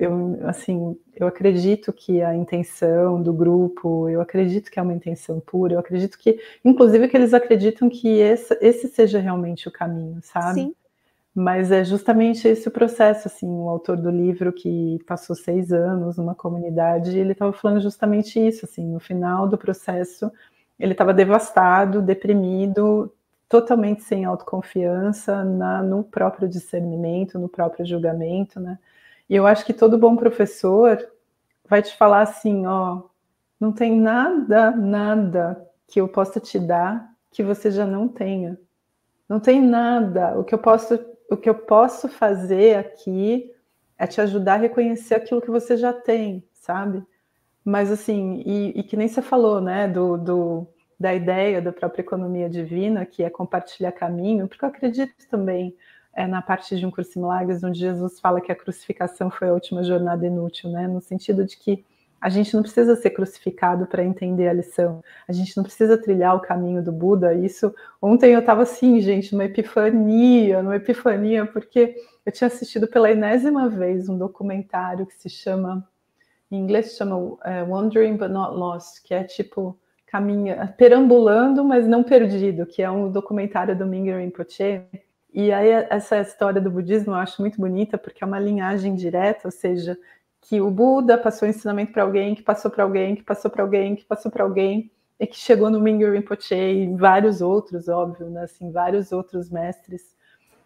eu acredito que a intenção do grupo, eu acredito que é uma intenção pura, eu acredito que, inclusive, que eles acreditam que esse seja realmente o caminho, sabe? Sim. Mas é justamente esse o processo, assim, o autor do livro que passou 6 anos numa comunidade, ele estava falando justamente isso, assim, no final do processo, ele estava devastado, deprimido, totalmente sem autoconfiança no próprio discernimento, no próprio julgamento, né? E eu acho que todo bom professor vai te falar assim, ó, não tem nada que eu possa te dar que você já não tenha. Não tem nada. O que eu posso fazer aqui é te ajudar a reconhecer aquilo que você já tem, sabe? Mas assim, e que nem você falou, né, da ideia da própria economia divina, que é compartilhar caminho, porque eu acredito também na parte de Um Curso em Milagres, onde Jesus fala que a crucificação foi a última jornada inútil, né, no sentido de que a gente não precisa ser crucificado para entender a lição, a gente não precisa trilhar o caminho do Buda. Isso, ontem eu estava assim, gente, numa epifania, porque eu tinha assistido pela enésima vez um documentário que se chama, em inglês se chama Wandering But Not Lost, que é tipo perambulando, mas não perdido, que é um documentário do Mingyur Rinpoche. E aí essa história do budismo eu acho muito bonita, porque é uma linhagem direta, ou seja, que o Buda passou o ensinamento para alguém, que passou para alguém, que passou para alguém, que passou para alguém, e que chegou no Mingyur Rinpoche e vários outros, óbvio, né, assim, vários outros mestres.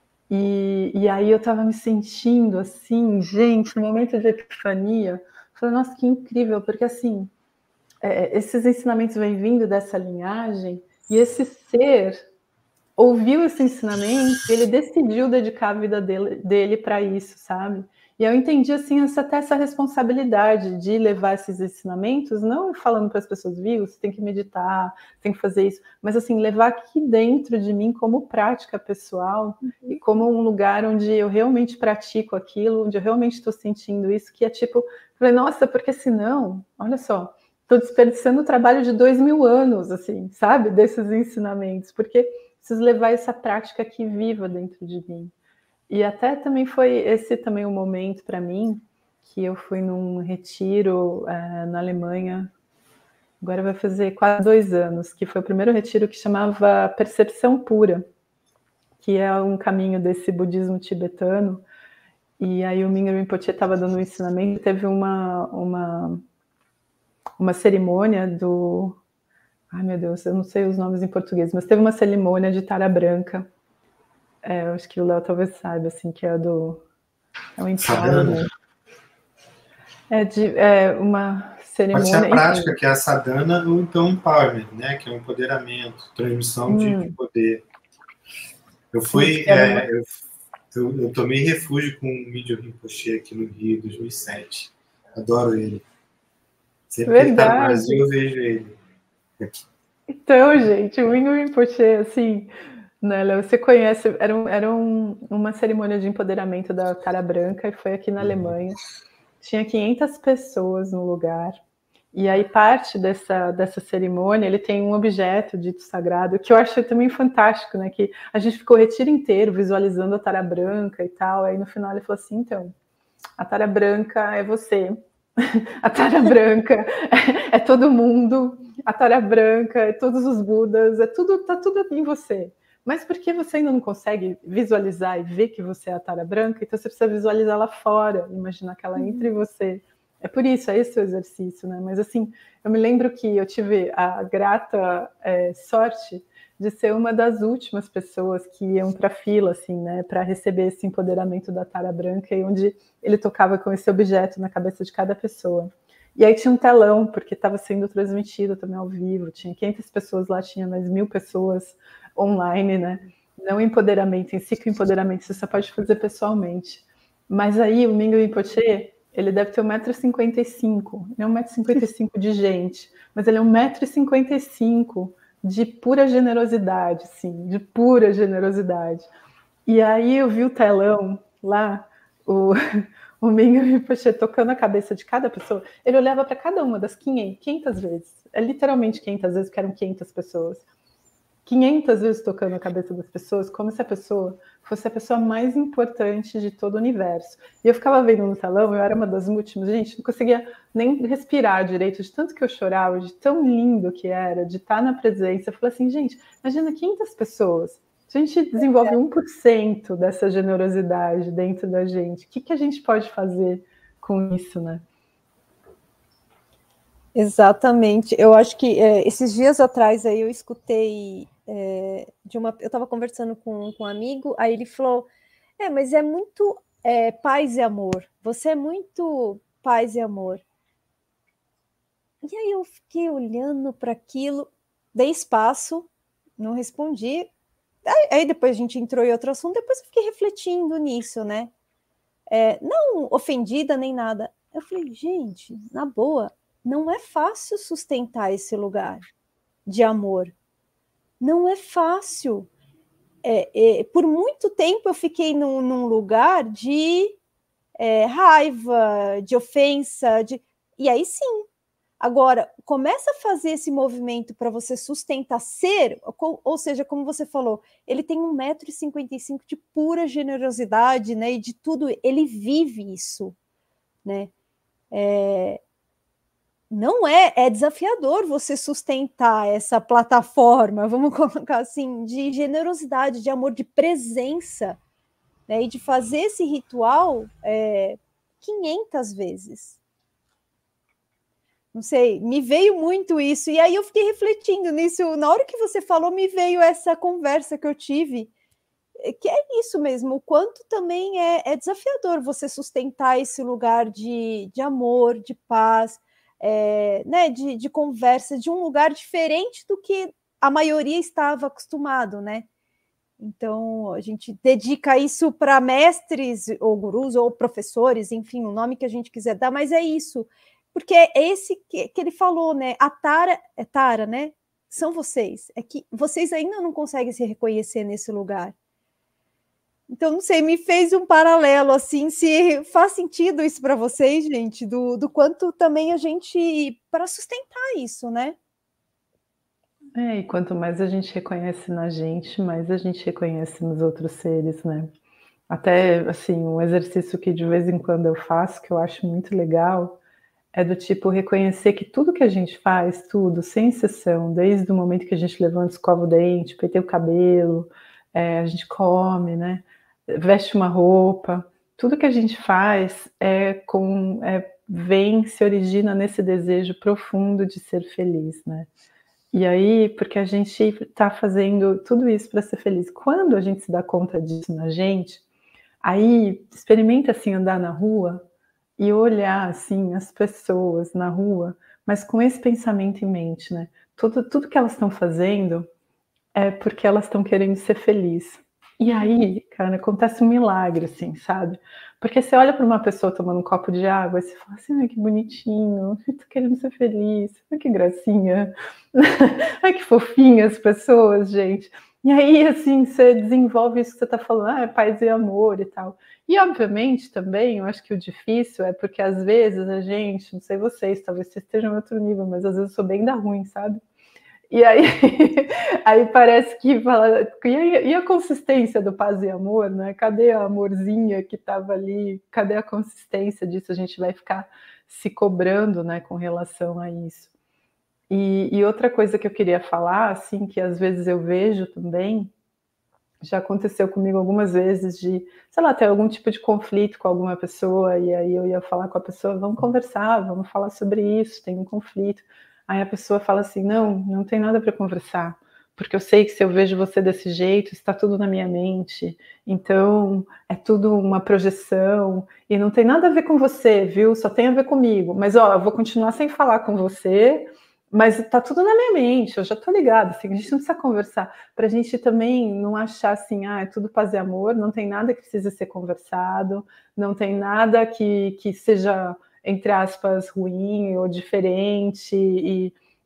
E aí eu estava me sentindo assim, gente, no momento de epifania, falei, nossa, que incrível, porque assim, esses ensinamentos vêm vindo dessa linhagem, e esse ser ouviu esse ensinamento e ele decidiu dedicar a vida dele para isso, sabe? E eu entendi, assim, até essa responsabilidade de levar esses ensinamentos, não falando para as pessoas, viu, você tem que meditar, tem que fazer isso, mas, assim, levar aqui dentro de mim como prática pessoal e como um lugar onde eu realmente pratico aquilo, onde eu realmente estou sentindo isso, que é tipo, falei, nossa, porque senão, olha só, estou desperdiçando o trabalho de 2000 anos, assim, sabe, desses ensinamentos, porque preciso levar essa prática aqui viva dentro de mim. E até também foi esse também um momento para mim, que eu fui num retiro na Alemanha, agora vai fazer quase 2 anos, que foi o primeiro retiro que chamava Percepção Pura, que é um caminho desse budismo tibetano. E aí o Mingyur Rinpoche estava dando um ensinamento, teve uma cerimônia do... Ai, meu Deus, eu não sei os nomes em português, mas teve uma cerimônia de Tara Branca. Eu acho que o Léo talvez saiba, assim, que é um empowerment. Uma cerimônia... Pode ser a prática, que é a sadhana, ou então empowerment, né? Que é um empoderamento, transmissão de poder. Eu fui... eu tomei refúgio com o Mingyur Rinpoche aqui no Rio, em 2007. Adoro ele. Sempre que ele está no Brasil, eu vejo ele. Então, gente, o Mingyur Rinpoche, assim... Né, Léo, você conhece, era uma cerimônia de empoderamento da Tara Branca, e foi aqui na Alemanha. Tinha 500 pessoas no lugar, e aí parte dessa cerimônia, ele tem um objeto dito sagrado, que eu acho também fantástico, né, que a gente ficou o retiro inteiro visualizando a Tara Branca e tal, aí no final ele falou assim, então, a Tara Branca é você, a Tara Branca é todo mundo, a Tara Branca é todos os Budas, tá tudo em você. Mas por que você ainda não consegue visualizar e ver que você é a Tara Branca? Então você precisa visualizar lá fora, imaginar que ela entra em você. É por isso, é esse o exercício, né? Mas assim, eu me lembro que eu tive a grata sorte de ser uma das últimas pessoas que iam para a fila, assim, né? Para receber esse empoderamento da Tara Branca, e onde ele tocava com esse objeto na cabeça de cada pessoa. E aí tinha um telão, porque estava sendo transmitido também ao vivo, tinha 500 pessoas lá, tinha mais 1000 pessoas online, né? Não empoderamento em si, que o empoderamento você só pode fazer pessoalmente. Mas aí o Mingyur Rinpoche, ele deve ter 1,55 m, não 1,55 m de gente, mas ele é 1,55 m de pura generosidade, sim, de pura generosidade. E aí eu vi o telão lá, o Minho Rinpoche tocando a cabeça de cada pessoa. Ele olhava para cada uma das 500 vezes, literalmente 500 vezes, porque eram 500 pessoas. 500 vezes tocando a cabeça das pessoas, como se a pessoa fosse a pessoa mais importante de todo o universo. E eu ficava vendo no telão, eu era uma das últimas, gente, não conseguia nem respirar direito, de tanto que eu chorava, de tão lindo que era, de estar na presença. Eu falei assim, gente, imagina 500 pessoas. Se a gente desenvolve 1% dessa generosidade dentro da gente, o que a gente pode fazer com isso, né? Exatamente. Eu acho que esses dias atrás aí eu escutei eu estava conversando com um amigo, aí ele falou, mas é muito paz e amor. Você é muito paz e amor. E aí eu fiquei olhando para aquilo, dei espaço, não respondi. Aí depois a gente entrou em outro assunto, depois eu fiquei refletindo nisso, né? Não ofendida nem nada. Eu falei, gente, na boa, não é fácil sustentar esse lugar de amor. Não é fácil. Por muito tempo eu fiquei num lugar de raiva, de ofensa, e aí sim. Agora, começa a fazer esse movimento para você sustentar ser, ou seja, como você falou, ele tem 1,55 m de pura generosidade, né? E de tudo, ele vive isso, né? Não é desafiador você sustentar essa plataforma, vamos colocar assim, de generosidade, de amor, de presença, né? E de fazer esse ritual 500 vezes. Não sei, me veio muito isso, e aí eu fiquei refletindo nisso, na hora que você falou, me veio essa conversa que eu tive, que é isso mesmo, o quanto também é desafiador você sustentar esse lugar de amor, de paz, né, de conversa, de um lugar diferente do que a maioria estava acostumado, né? Então, a gente dedica isso para mestres, ou gurus, ou professores, enfim, o nome que a gente quiser dar, mas é isso, porque é esse que ele falou, né? A Tara, né? São vocês. É que vocês ainda não conseguem se reconhecer nesse lugar. Então, não sei, me fez um paralelo, assim, se faz sentido isso para vocês, gente, do quanto também a gente, para sustentar isso, né? E quanto mais a gente reconhece na gente, mais a gente reconhece nos outros seres, né? Até, assim, um exercício que de vez em quando eu faço, que eu acho muito legal, é do tipo reconhecer que tudo que a gente faz, tudo, sem exceção, desde o momento que a gente levanta, escova o dente, penteia o cabelo, a gente come, né? Veste uma roupa, tudo que a gente faz se origina nesse desejo profundo de ser feliz, né? E aí, porque a gente está fazendo tudo isso para ser feliz. Quando a gente se dá conta disso na gente, aí experimenta assim andar na rua e olhar assim as pessoas na rua, mas com esse pensamento em mente, né? Tudo que elas estão fazendo é porque elas estão querendo ser felizes. E aí, cara, acontece um milagre, assim, sabe? Porque você olha para uma pessoa tomando um copo de água e você fala assim, ai, que bonitinho, eu tô querendo ser feliz, ai, que gracinha, ai, que fofinha as pessoas, gente. E aí, assim, você desenvolve isso que você tá falando, paz e amor e tal. E, obviamente, também, eu acho que o difícil é porque, às vezes, a gente, não sei vocês, talvez vocês estejam em outro nível, mas às vezes eu sou bem da ruim, sabe? E aí, aí parece que fala, e a consistência do paz e amor, né? Cadê a amorzinha que estava ali? Cadê a consistência disso? A gente vai ficar se cobrando, né, com relação a isso. E outra coisa que eu queria falar, assim, que às vezes eu vejo também, já aconteceu comigo algumas vezes de, sei lá, ter algum tipo de conflito com alguma pessoa, e aí eu ia falar com a pessoa, vamos conversar, vamos falar sobre isso, tem um conflito. Aí a pessoa fala assim, não tem nada para conversar, porque eu sei que se eu vejo você desse jeito, está tudo na minha mente, então é tudo uma projeção, e não tem nada a ver com você, viu? Só tem a ver comigo. Mas, ó, eu vou continuar sem falar com você, mas tá tudo na minha mente, eu já tô ligada, assim, a gente não precisa conversar, pra gente também não achar assim, é tudo paz e amor, não tem nada que precisa ser conversado, não tem nada que seja, entre aspas, ruim ou diferente,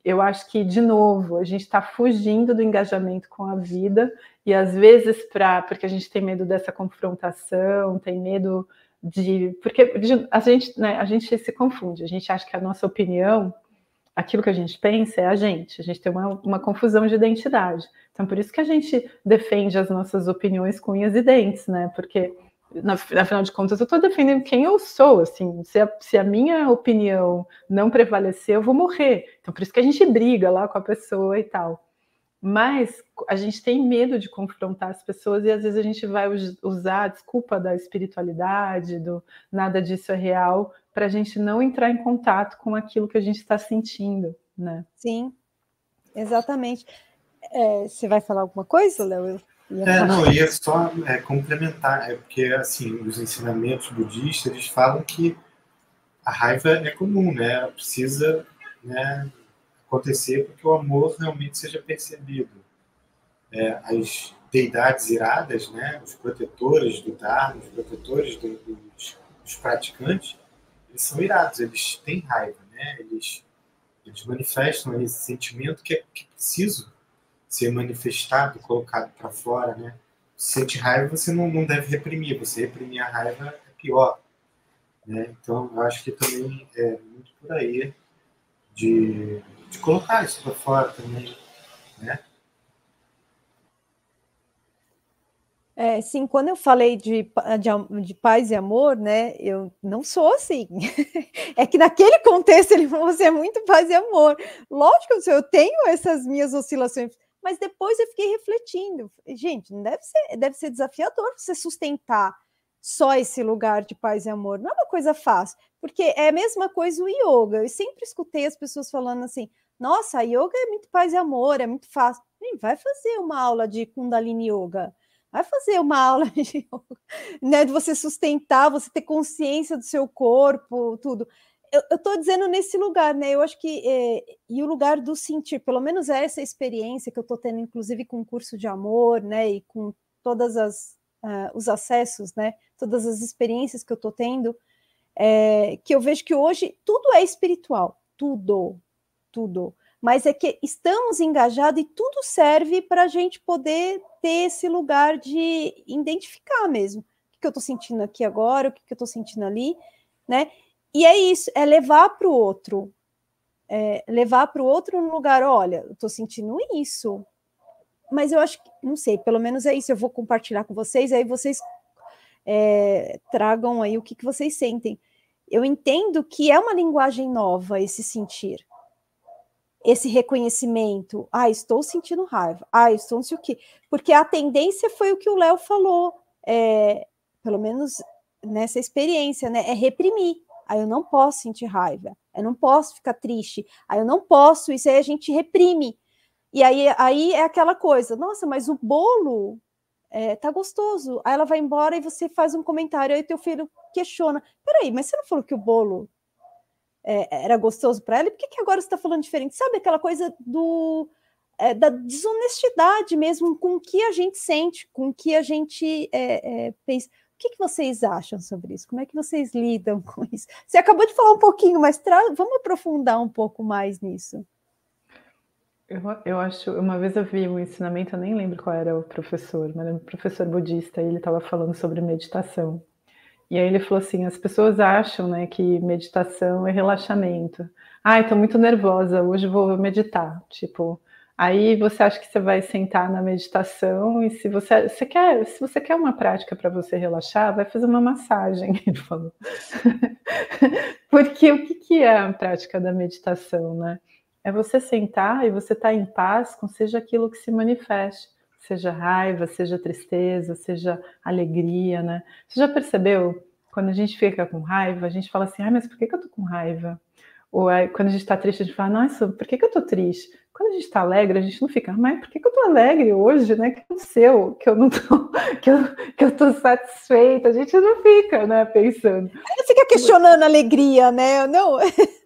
eu acho que, de novo, a gente está fugindo do engajamento com a vida, e às vezes porque a gente tem medo dessa confrontação, tem medo porque a gente se confunde, a gente acha que a nossa opinião, aquilo que a gente pensa é a gente tem uma confusão de identidade. Então, por isso que a gente defende as nossas opiniões com unhas e dentes, né? Porque, afinal de contas, eu estou defendendo quem eu sou, assim, se a minha opinião não prevalecer, eu vou morrer. Então, por isso que a gente briga lá com a pessoa e tal. Mas a gente tem medo de confrontar as pessoas, e às vezes a gente vai usar a desculpa da espiritualidade, do nada disso é real, para a gente não entrar em contato com aquilo que a gente está sentindo, né? Sim, exatamente. Você vai falar alguma coisa, Léo? Não, eu ia só complementar, porque assim, os ensinamentos budistas, eles falam que a raiva é comum, né? Ela precisa, né, acontecer para que o amor realmente seja percebido. As deidades iradas, né, os protetores do Dharma, os protetores dos praticantes, eles são irados, eles têm raiva, né? Eles manifestam esse sentimento que é preciso ser manifestado, colocado para fora, né? Se sente raiva, você não deve reprimir. Você reprimir a raiva é pior, né? Então, eu acho que também é muito por aí de colocar isso para fora também, né? Sim, quando eu falei de paz e amor, né, eu não sou assim. É que naquele contexto ele falou, você é muito paz e amor. Lógico que eu tenho essas minhas oscilações, mas depois eu fiquei refletindo. Gente, não deve ser desafiador você sustentar só esse lugar de paz e amor. Não é uma coisa fácil, porque é a mesma coisa o yoga. Eu sempre escutei as pessoas falando assim, nossa, a yoga é muito paz e amor, é muito fácil. Vai fazer uma aula de Kundalini Yoga. Vai fazer uma aula de yoga, né, de você sustentar, você ter consciência do seu corpo, tudo. Eu estou dizendo nesse lugar, né? Eu acho que e o lugar do sentir, pelo menos é essa experiência que eu estou tendo, inclusive com o curso de amor, né? E com todas os acessos, né? Todas as experiências que eu estou tendo, que eu vejo que hoje tudo é espiritual, tudo. Mas é que estamos engajados e tudo serve para a gente poder ter esse lugar de identificar mesmo o que eu estou sentindo aqui agora, o que eu estou sentindo ali, né? E é isso, é levar para o outro. Levar para o outro no lugar, olha, eu estou sentindo isso. Mas eu acho que, não sei, pelo menos é isso, eu vou compartilhar com vocês, aí vocês tragam aí o que vocês sentem. Eu entendo que é uma linguagem nova esse sentir. Esse reconhecimento, estou sentindo raiva, estou não sei o quê, porque a tendência foi o que o Léo falou, pelo menos nessa experiência, né, é reprimir, eu não posso sentir raiva, eu não posso ficar triste, eu não posso, isso aí a gente reprime, e aí é aquela coisa, nossa, mas o bolo tá gostoso, aí ela vai embora e você faz um comentário, aí teu filho questiona, peraí, mas você não falou que o bolo era gostoso para ela, e por que agora você está falando diferente? Sabe aquela coisa da desonestidade mesmo com o que a gente sente, com o que a gente pensa. O que vocês acham sobre isso? Como é que vocês lidam com isso? Você acabou de falar um pouquinho, mas vamos aprofundar um pouco mais nisso. Eu acho, uma vez eu vi um ensinamento, eu nem lembro qual era o professor, mas era um professor budista, e ele estava falando sobre meditação. E aí ele falou assim, as pessoas acham, né, que meditação é relaxamento. Estou muito nervosa, hoje vou meditar. Tipo, aí você acha que você vai sentar na meditação e se você quer uma prática para você relaxar, vai fazer uma massagem, ele falou. Porque o que é a prática da meditação, né? É você sentar e você estar em paz com seja aquilo que se manifeste. Seja raiva, seja tristeza, seja alegria, né? Você já percebeu? Quando a gente fica com raiva, a gente fala assim, mas por que eu tô com raiva? Ou aí, quando a gente tá triste, a gente fala, nossa, por que eu tô triste? Quando a gente tá alegre, a gente não fica, mas por que eu tô alegre hoje, né? O que aconteceu? Que eu não tô, que eu tô satisfeita. A gente não fica, né, pensando. Você fica questionando a alegria, né? Não...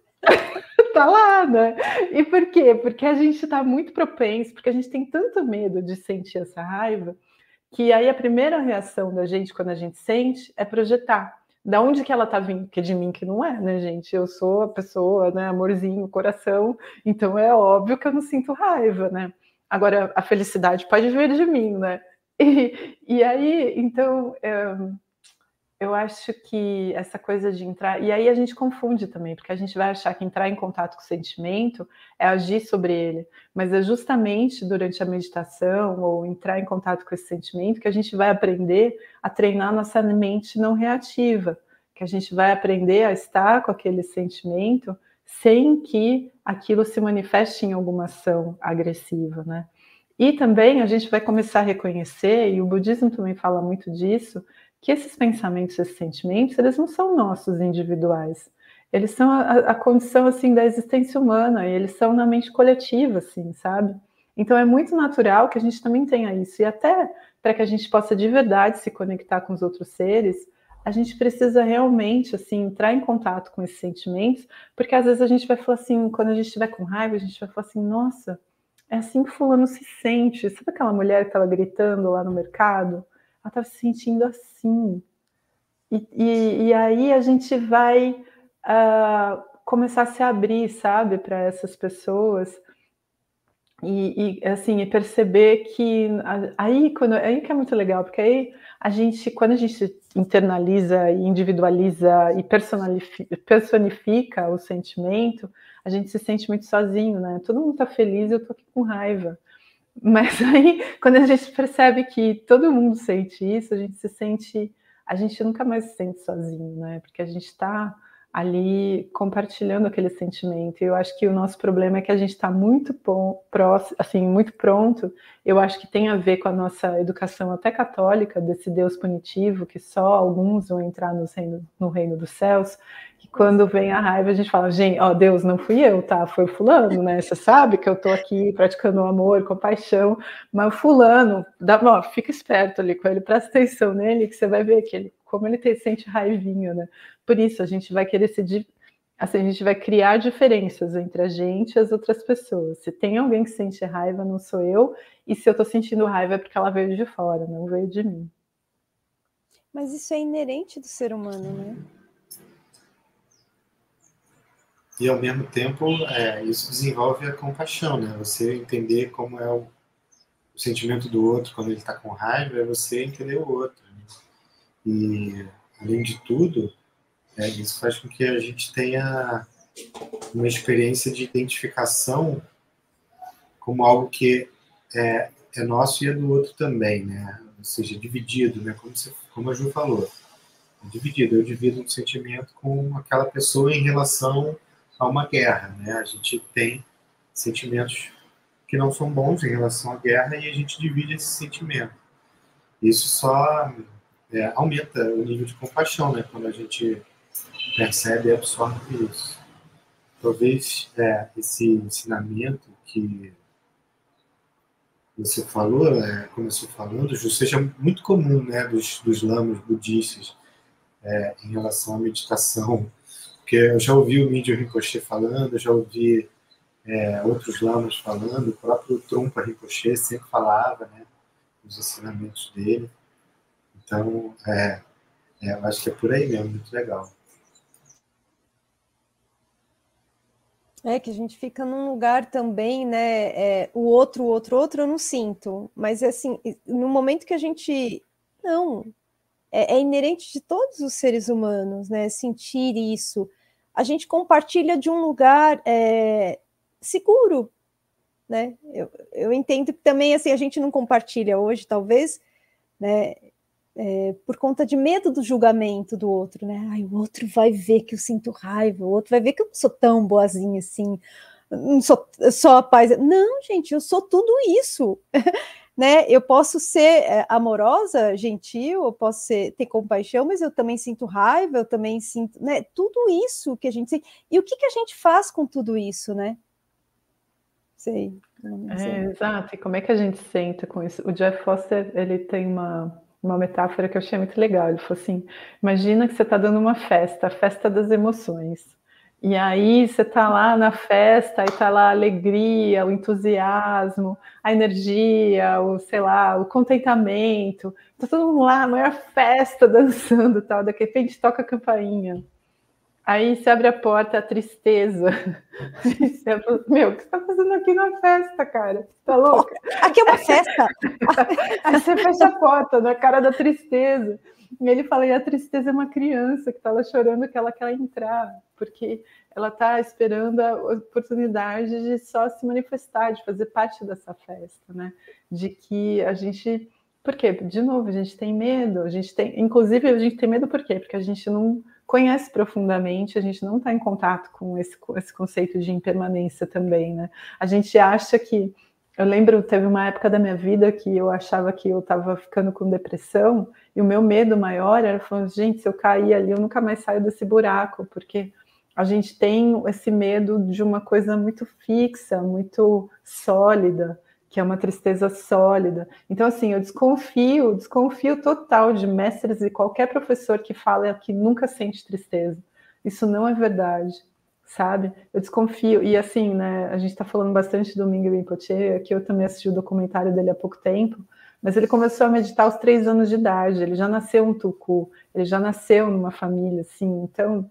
Tá lá, né? E por quê? Porque a gente tá muito propenso, porque a gente tem tanto medo de sentir essa raiva, que aí a primeira reação da gente, quando a gente sente, é projetar. Da onde que ela tá vindo? Porque de mim que não é, né, gente? Eu sou a pessoa, né, amorzinho, coração, então é óbvio que eu não sinto raiva, né? Agora, a felicidade pode vir de mim, né? E aí, então, eu acho que essa coisa de entrar... E aí a gente confunde também, porque a gente vai achar que entrar em contato com o sentimento é agir sobre ele. Mas é justamente durante a meditação ou entrar em contato com esse sentimento que a gente vai aprender a treinar nossa mente não reativa, que a gente vai aprender a estar com aquele sentimento sem que aquilo se manifeste em alguma ação agressiva, né? E também a gente vai começar a reconhecer, e o budismo também fala muito disso, que esses pensamentos, esses sentimentos, eles não são nossos individuais. Eles são a condição, assim, da existência humana, e eles são na mente coletiva, assim, sabe? Então é muito natural que a gente também tenha isso. E até para que a gente possa de verdade se conectar com os outros seres, a gente precisa realmente, assim, entrar em contato com esses sentimentos, porque às vezes a gente vai falar assim, quando a gente estiver com raiva, a gente vai falar assim, nossa, é assim que fulano se sente. Sabe aquela mulher que estava gritando lá no mercado? Ela estava se sentindo assim. E aí a gente vai começar a se abrir, sabe, para essas pessoas. Assim, e perceber que aí que é muito legal, porque aí quando a gente internaliza e individualiza e personifica o sentimento, a gente se sente muito sozinho, né? Todo mundo tá feliz, eu tô aqui com raiva. Mas aí, quando a gente percebe que todo mundo sente isso, a gente nunca mais se sente sozinho, né? Porque a gente está ali compartilhando aquele sentimento. E eu acho que o nosso problema é que a gente está muito próximo, assim, muito pronto. Eu acho que tem a ver com a nossa educação até católica, desse Deus punitivo, que só alguns vão entrar no reino dos céus. Que quando vem a raiva, a gente fala, gente, ó, Deus, não fui eu, tá? Foi o fulano, né? Você sabe que eu tô aqui praticando o amor, compaixão, mas o fulano, ó, fica esperto ali com ele, presta atenção nele, que você vai ver como ele sente raivinha, né? Por isso, a gente vai querer assim, a gente vai criar diferenças entre a gente e as outras pessoas. Se tem alguém que sente raiva, não sou eu, e se eu tô sentindo raiva é porque ela veio de fora, não veio de mim. Mas isso é inerente do ser humano, né? E ao mesmo tempo, isso desenvolve a compaixão, né? Você entender como é o sentimento do outro quando ele está com raiva, é você entender o outro. Né? E, além de tudo, isso faz com que a gente tenha uma experiência de identificação como algo que é nosso e é do outro também, né? Ou seja, dividido, né? Como a Ju falou, é dividido. Eu divido um sentimento com aquela pessoa em relação a uma guerra, né? A gente tem sentimentos que não são bons em relação à guerra e a gente divide esse sentimento. Isso só aumenta o nível de compaixão, né? Quando a gente percebe e absorve isso. Talvez esse ensinamento que você falou, começou falando, seja muito comum, né, dos lamas budistas em relação à meditação. Porque eu já ouvi o Mingyur Rinpoche falando, eu já ouvi outros lamas falando, o próprio Trungpa Rinpoche sempre falava, né, nos ensinamentos dele. Então, eu acho que é por aí mesmo, muito legal. Que a gente fica num lugar também, né? O outro, eu não sinto. Mas, assim, no momento que a gente... Não, é inerente de todos os seres humanos, né? Sentir isso. A gente compartilha de um lugar seguro, né? Eu entendo que também, assim, a gente não compartilha hoje, talvez, né? Por conta de medo do julgamento do outro, né? Ai, o outro vai ver que eu sinto raiva, o outro vai ver que eu não sou tão boazinha assim, não sou só a paz. Não, gente, eu sou tudo isso. Né? Eu posso ser amorosa, gentil, eu posso ter compaixão, mas eu também sinto raiva, eu também sinto, né? Tudo isso que a gente sente. E o que a gente faz com tudo isso, né? Sei. Exato. E como é que a gente senta com isso? O Jeff Foster, ele tem uma metáfora que eu achei muito legal. Ele falou assim: imagina que você está dando uma festa, a festa das emoções. E aí você tá lá na festa, aí tá lá a alegria, o entusiasmo, a energia, o, sei lá, o contentamento. Tá todo mundo lá, a maior festa, dançando e tal. De repente toca a campainha. Aí você abre a porta, a tristeza. Você fala, meu, o que você tá fazendo aqui na festa, cara? Tá louca? Aqui é uma festa. Aí você fecha a porta na cara da tristeza. E ele fala, e a tristeza é uma criança que tá lá chorando que ela quer entrar, porque ela tá esperando a oportunidade de só se manifestar, de fazer parte dessa festa, né? De que a gente... Por quê? De novo, a gente tem medo, inclusive a gente tem medo por quê? Porque a gente não conhece profundamente, a gente não está em contato com esse conceito de impermanência também, né? A gente acha que... Eu lembro, teve uma época da minha vida que eu achava que eu estava ficando com depressão e o meu medo maior era falando, gente, se eu cair ali, eu nunca mais saio desse buraco, porque a gente tem esse medo de uma coisa muito fixa, muito sólida, que é uma tristeza sólida. Então, assim, eu desconfio total de mestres e qualquer professor que fala que nunca sente tristeza. Isso não é verdade, sabe? Eu desconfio. E, assim, né, a gente está falando bastante do Mingyur Rinpoche, que eu também assisti o documentário dele há pouco tempo, mas ele começou a meditar aos 3 anos de idade, ele já nasceu um tucu, ele já nasceu numa família, assim, então...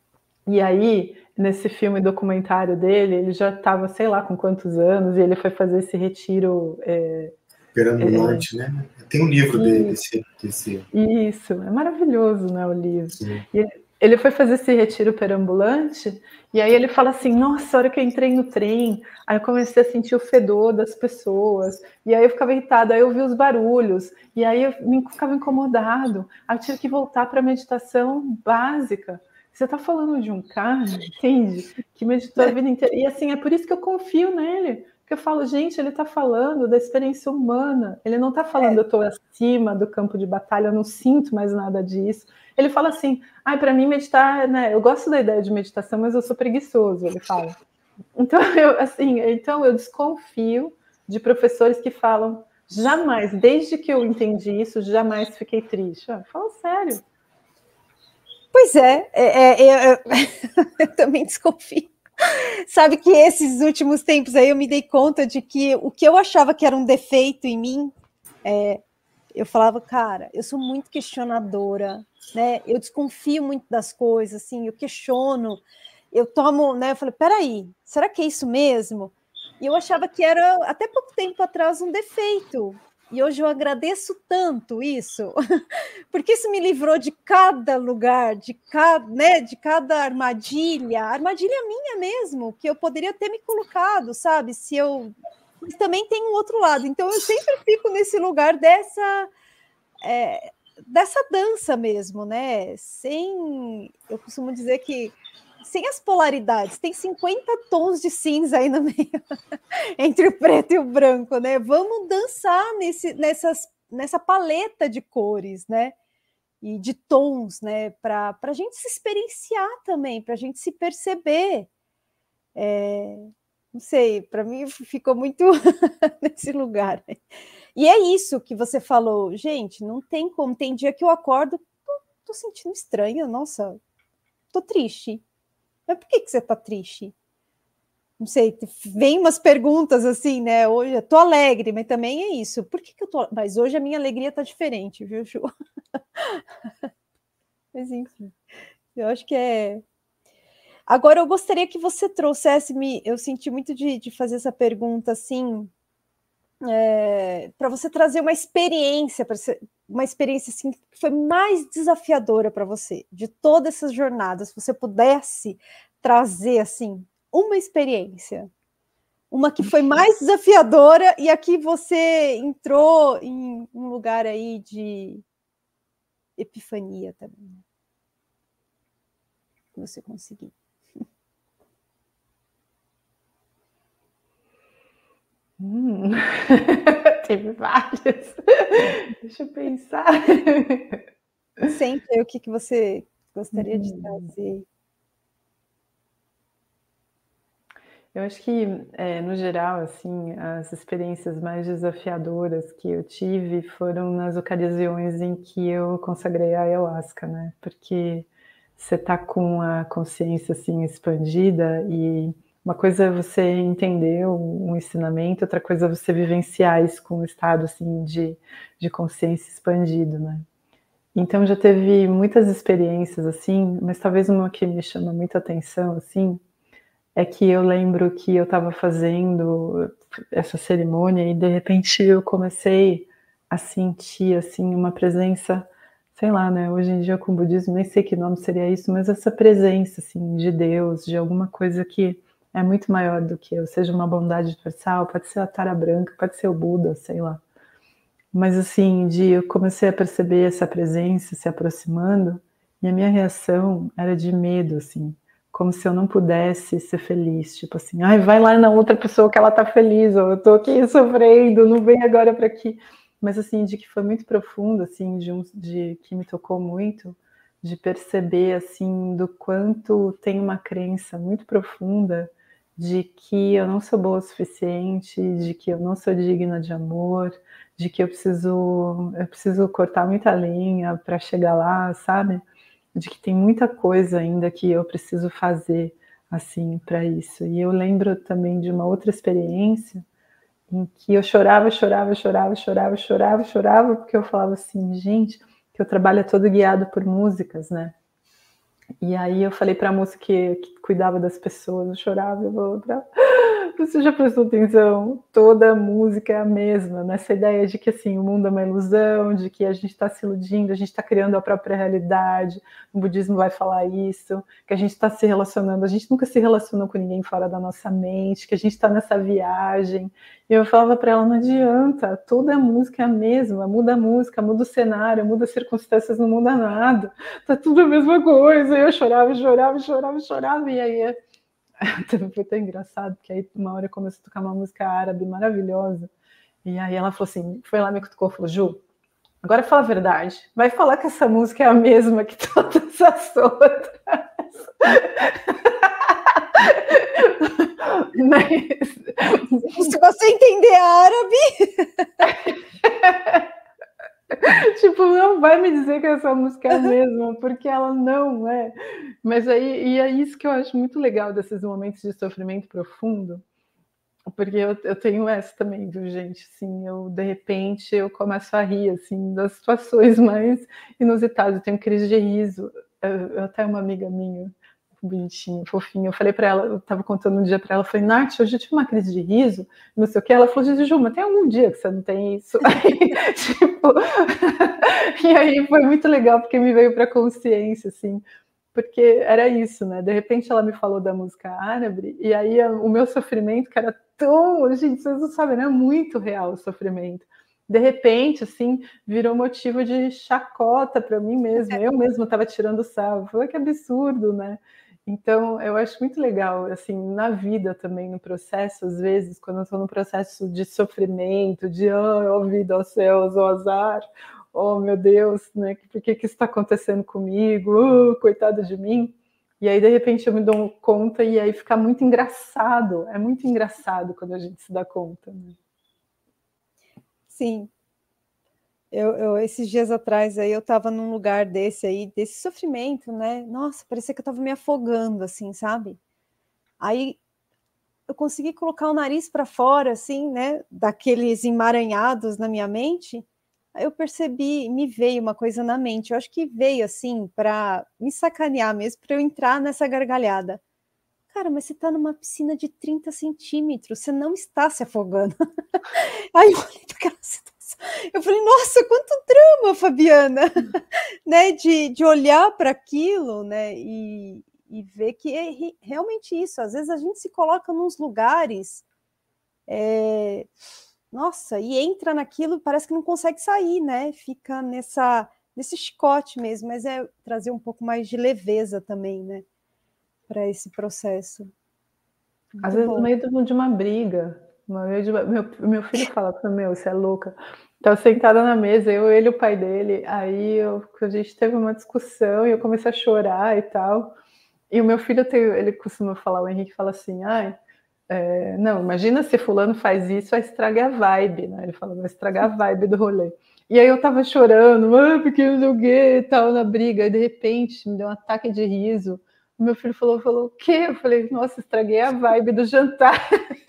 E aí, nesse filme documentário dele, ele já estava, sei lá, com quantos anos, e ele foi fazer esse retiro... Perambulante, né? Tem um livro dele, desse... Isso, é maravilhoso, né, o livro. Sim. E ele foi fazer esse retiro perambulante, e aí ele fala assim, nossa, a hora que eu entrei no trem, aí eu comecei a sentir o fedor das pessoas, e aí eu ficava irritada, aí eu ouvi os barulhos, e aí eu ficava incomodado, aí eu tive que voltar para a meditação básica. Você está falando de um cara, entende? Que meditou a vida inteira. E assim, é por isso que eu confio nele. Porque eu falo, gente, ele está falando da experiência humana. Ele não está falando, eu estou acima do campo de batalha, eu não sinto mais nada disso. Ele fala assim, para mim meditar, né? Eu gosto da ideia de meditação, mas eu sou preguiçoso, ele fala. Então eu desconfio de professores que falam, jamais, desde que eu entendi isso, jamais fiquei triste. Fala sério. Pois eu também desconfio. Sabe que esses últimos tempos aí eu me dei conta de que o que eu achava que era um defeito em mim, eu falava, cara, eu sou muito questionadora, né? Eu desconfio muito das coisas, assim, eu questiono, eu tomo, né? Eu falei, peraí, será que é isso mesmo? E eu achava que era, até pouco tempo atrás, um defeito. E hoje eu agradeço tanto isso, porque isso me livrou de cada lugar, de cada armadilha minha mesmo, que eu poderia ter me colocado, sabe? Mas também tem um outro lado. Então eu sempre fico nesse lugar dessa dança mesmo, né? Eu costumo dizer que sem as polaridades, tem 50 tons de cinza aí no meio, entre o preto e o branco, né? Vamos dançar nessa paleta de cores, né? E de tons, né? Para a gente se experienciar também, para a gente se perceber. Não sei, para mim ficou muito nesse lugar. E é isso que você falou, gente, não tem como. Tem dia que eu acordo, tô sentindo estranha, nossa, tô triste. Mas por que você tá triste? Não sei, vem umas perguntas assim, né? Hoje eu tô alegre, mas também é isso. Por que eu tô... Mas hoje a minha alegria tá diferente, viu, Ju? Mas enfim, eu acho que é... Agora eu gostaria que você trouxesse, eu senti muito de fazer essa pergunta assim, para você trazer uma experiência assim, que foi mais desafiadora para você, de todas essas jornadas, se você pudesse trazer assim, uma experiência, uma que foi mais desafiadora e aqui você entrou em um lugar aí de epifania também. Você conseguiu. Teve várias. Deixa eu pensar. Sempre o que você gostaria de trazer? Eu acho que, no geral, assim, as experiências mais desafiadoras que eu tive foram nas ocasiões em que eu consagrei a ayahuasca, né? Porque você tá com a consciência assim expandida, e uma coisa é você entender um ensinamento, outra coisa é você vivenciar isso com um estado assim de consciência expandido, né? Então já teve muitas experiências assim, mas talvez uma que me chama muita atenção assim, é que eu lembro que eu estava fazendo essa cerimônia e de repente eu comecei a sentir assim uma presença, sei lá, né? Hoje em dia com o budismo nem sei que nome seria isso, mas essa presença assim de Deus, de alguma coisa que é muito maior do que eu, seja uma bondade universal, pode ser a Tara Branca, pode ser o Buda, sei lá. Mas assim, eu comecei a perceber essa presença se aproximando, e a minha reação era de medo, assim, como se eu não pudesse ser feliz, tipo assim, ai, vai lá na outra pessoa que ela tá feliz, ou eu tô aqui sofrendo, não vem agora para aqui. Mas assim, de que foi muito profundo, assim, de que me tocou muito, de perceber, assim, do quanto tem uma crença muito profunda de que eu não sou boa o suficiente, de que eu não sou digna de amor, de que eu preciso cortar muita lenha para chegar lá, sabe? De que tem muita coisa ainda que eu preciso fazer, assim, para isso. E eu lembro também de uma outra experiência em que eu chorava, porque eu falava assim, gente, que o trabalho é todo guiado por músicas, né? E aí eu falei para a moça que cuidava das pessoas, eu chorava, eu vou pra... Você já prestou atenção? Toda música é a mesma, nessa ideia de que assim, o mundo é uma ilusão, de que a gente está se iludindo, a gente está criando a própria realidade, o budismo vai falar isso, que a gente está se relacionando, a gente nunca se relacionou com ninguém fora da nossa mente, que a gente está nessa viagem. E eu falava para ela, não adianta, toda música é a mesma, muda a música, muda o cenário, muda as circunstâncias, não muda nada, tá tudo a mesma coisa. E eu chorava, e aí foi tão engraçado, porque aí uma hora eu comecei a tocar uma música árabe maravilhosa, e aí ela falou assim, foi lá, me cutucou, falou, Ju, agora fala a verdade, vai falar que essa música é a mesma que todas as outras. Mas... se você entender árabe... tipo, não vai me dizer que essa música é a mesma, porque ela não é. Mas aí, e é isso que eu acho muito legal desses momentos de sofrimento profundo, porque eu tenho essa também, viu, gente? Assim, de repente, eu começo a rir, assim, das situações mais inusitadas. Eu tenho crise de riso. Eu até uma amiga minha, bonitinha, fofinha, eu falei para ela, eu estava contando um dia para ela, eu falei, Nath, hoje eu tive uma crise de riso, não sei o que, ela falou, Ju, mas tem algum dia que você não tem isso? Aí, tipo, e aí foi muito legal, porque me veio para consciência, assim, porque era isso, né? De repente ela me falou da música árabe, e aí o meu sofrimento, que era tão, gente, vocês não sabem, né? Muito real o sofrimento. De repente, assim, virou motivo de chacota para mim mesma. Eu mesma estava tirando sarro. Falei, que absurdo, né? Então, eu acho muito legal, assim, na vida também, no processo, às vezes, quando eu estou no processo de sofrimento, de, oh, vida, ó céus, ó azar, oh, meu Deus, né? Por que isso está acontecendo comigo? Coitado de mim. E aí, de repente, eu me dou conta e aí fica muito engraçado. É muito engraçado quando a gente se dá conta, né? Sim. Esses dias atrás aí eu estava num lugar desse sofrimento, né? Nossa, parecia que eu estava me afogando, assim, sabe? Aí eu consegui colocar o nariz para fora, assim, né? Daqueles emaranhados na minha mente. Aí eu percebi, me veio uma coisa na mente. Eu acho que veio assim para me sacanear mesmo, para eu entrar nessa gargalhada. Cara, mas você está numa piscina de 30 centímetros, você não está se afogando. Aí eu olhei para aquela situação. Eu falei, nossa, quanto drama, Fabiana, né? De olhar para aquilo, né? E ver que é realmente isso. Às vezes a gente se coloca nos lugares, nossa, e entra naquilo, parece que não consegue sair, né? Fica nesse chicote mesmo, mas é trazer um pouco mais de leveza também, né? Para esse processo. Muito às vezes bom. No meio de uma briga, meu filho fala para mim, você é louca. Estava sentada na mesa, ele e o pai dele, aí a gente teve uma discussão e eu comecei a chorar e tal. E o meu filho ele costuma falar, o Henrique fala assim, não, imagina se fulano faz isso, vai estragar a vibe, né? Ele fala, vai estragar a vibe do rolê. E aí eu tava chorando, porque não sei o quê, tal, na briga. E de repente me deu um ataque de riso. O meu filho falou, o quê? Eu falei, nossa, estraguei a vibe do jantar.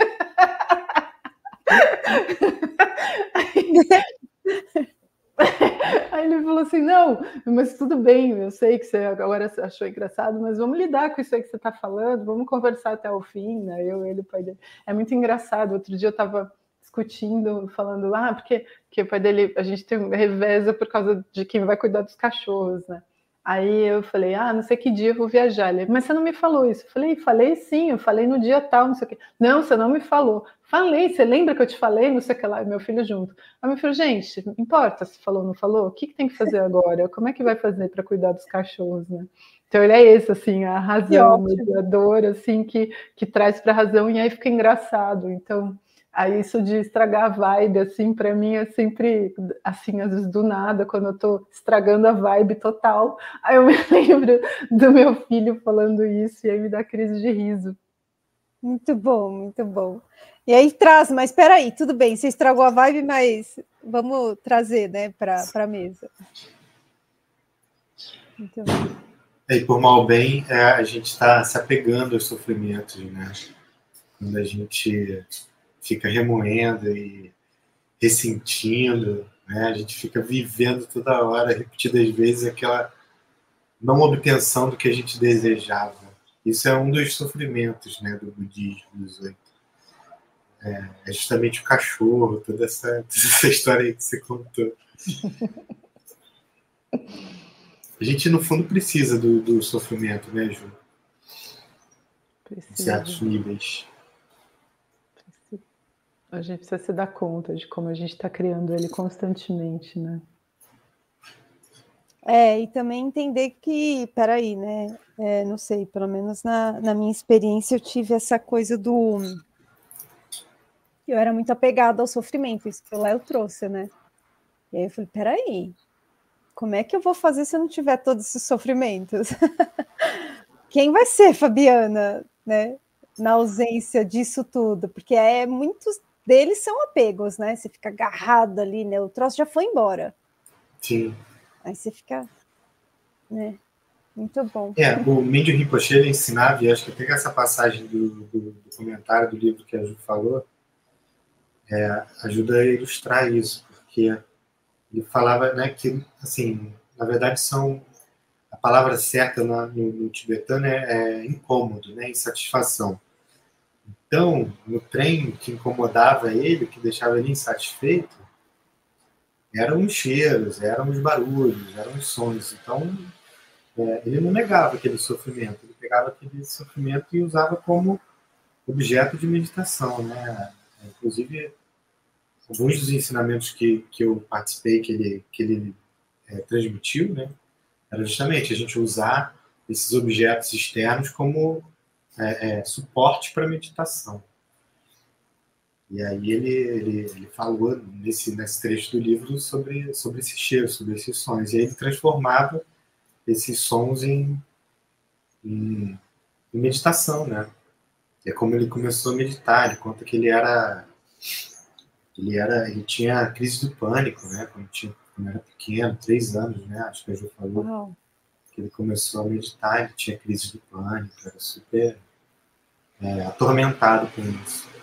Aí ele falou assim, não, mas tudo bem, eu sei que você agora achou engraçado, mas vamos lidar com isso aí que você está falando, vamos conversar até o fim, né? Eu, ele, o pai dele. É muito engraçado. Outro dia eu estava discutindo, falando, porque o pai dele, a gente tem reveza por causa de quem vai cuidar dos cachorros, né? Aí eu falei, não sei que dia eu vou viajar. Ele, mas você não me falou isso. Eu falei sim, eu falei no dia tal, não sei o quê. Não, você não me falou. Falei, você lembra que eu te falei, não sei o que lá, e meu filho junto. Aí meu filho, gente, não importa se falou ou não falou, o que tem que fazer agora? Como é que vai fazer para cuidar dos cachorros, né? Então ele é esse, assim, a razão, o mediador, assim, que traz para a razão, e aí fica engraçado. Então, aí isso de estragar a vibe, assim, para mim é sempre, assim, às vezes do nada, quando eu tô estragando a vibe total, aí eu me lembro do meu filho falando isso, e aí me dá crise de riso. Muito bom, muito bom. E aí traz, mas espera aí, tudo bem, você estragou a vibe, mas vamos trazer, né, para a mesa. Muito bom. E por mal ou bem, a gente está se apegando aos sofrimentos, né? Quando a gente fica remoendo e ressentindo, né? A gente fica vivendo toda hora, repetidas vezes, aquela não obtenção do que a gente desejava. Isso é um dos sofrimentos, né, do budismo, dos 8. É justamente o cachorro, toda essa história aí que você contou. A gente, no fundo, precisa do sofrimento, né, Ju? Em certos níveis. A gente precisa se dar conta de como a gente está criando ele constantemente, né? E também entender que, peraí, né? Não sei, pelo menos na minha experiência eu tive essa coisa do... Eu era muito apegada ao sofrimento, isso que o Léo trouxe, né? E aí eu falei, peraí, como é que eu vou fazer se eu não tiver todos esses sofrimentos? Quem vai ser Fabiana, né? Na ausência disso tudo? Porque muitos deles são apegos, né? Você fica agarrado ali, né? O troço já foi embora. Sim. Aí você fica, né? Muito bom. O Mingyur Rinpoche ele ensinava, e acho que até essa passagem do comentário do livro que a Ju falou, ajuda a ilustrar isso, porque ele falava, né, que, assim, na verdade a palavra certa no tibetano é incômodo, né, insatisfação. Então, no trem, o que incomodava ele, o que deixava ele insatisfeito, eram os cheiros, eram os barulhos, eram os sons. Então, ele não negava aquele sofrimento, ele pegava aquele sofrimento e usava como objeto de meditação, né? Inclusive, alguns dos ensinamentos que eu participei, que ele transmitiu, né, era justamente a gente usar esses objetos externos como suporte para a meditação. E aí ele falou nesse trecho do livro sobre esse cheiro, sobre esses sons. E aí ele transformava esses sons em meditação, né? E é como ele começou a meditar. Ele conta que ele tinha crise do pânico, né? Quando era pequeno, 3 anos, né? Acho que a Ju falou. Uau. Que ele começou a meditar, ele tinha crise do pânico, era super atormentado com isso.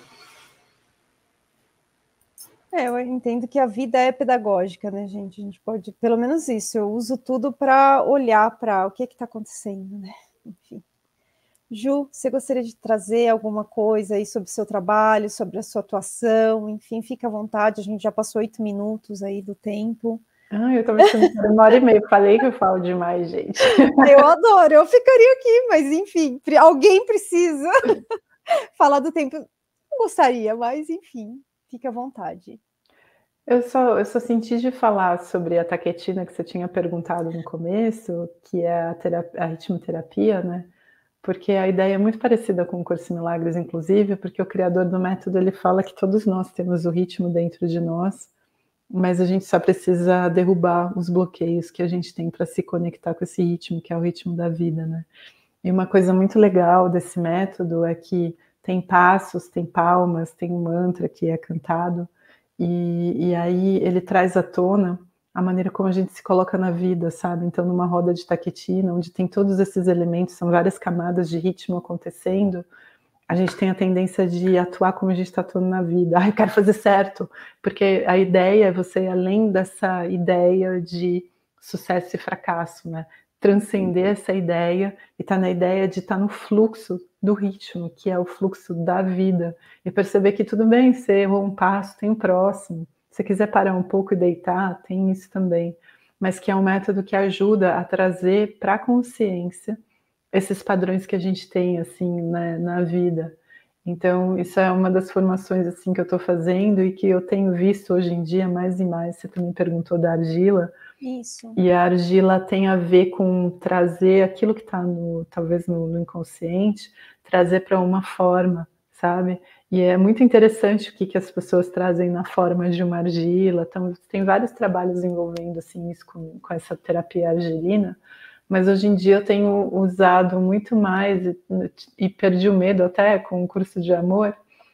Eu entendo que a vida é pedagógica, né, gente? A gente pode, pelo menos isso, eu uso tudo para olhar para o que está acontecendo, né? Enfim. Ju, você gostaria de trazer alguma coisa aí sobre o seu trabalho, sobre a sua atuação? Enfim, fica à vontade, a gente já passou 8 minutos aí do tempo. Eu estava achando que era 1h30, falei que eu falo demais, gente. Eu adoro, eu ficaria aqui, mas enfim, alguém precisa falar do tempo. Não gostaria, mas enfim, fique à vontade. Eu só senti de falar sobre a taquetina que você tinha perguntado no começo, que é a ritmoterapia, né? Porque a ideia é muito parecida com o Curso em Milagres, inclusive, porque o criador do método ele fala que todos nós temos o ritmo dentro de nós, mas a gente só precisa derrubar os bloqueios que a gente tem para se conectar com esse ritmo, que é o ritmo da vida, né? E uma coisa muito legal desse método é que tem passos, tem palmas, tem um mantra que é cantado, e aí ele traz à tona a maneira como a gente se coloca na vida, sabe? Então, numa roda de taquetina, onde tem todos esses elementos, são várias camadas de ritmo acontecendo, a gente tem a tendência de atuar como a gente está atuando na vida. Eu quero fazer certo, porque a ideia é você ir além dessa ideia de sucesso e fracasso, né? Transcender essa ideia e estar na ideia de estar no fluxo do ritmo, que é o fluxo da vida, e perceber que tudo bem, você errou um passo, tem o próximo. Se quiser parar um pouco e deitar, tem isso também. Mas que é um método que ajuda a trazer para a consciência esses padrões que a gente tem, assim, né, na vida. Então, isso é uma das formações, assim, que eu estou fazendo e que eu tenho visto hoje em dia mais e mais. Você também perguntou da argila. Isso. E a argila tem a ver com trazer aquilo que está talvez no inconsciente, trazer para uma forma, sabe? E é muito interessante o que as pessoas trazem na forma de uma argila. Então, tem vários trabalhos envolvendo, assim, isso com essa terapia argilina. Mas hoje em dia eu tenho usado muito mais e perdi o medo até com o curso de amor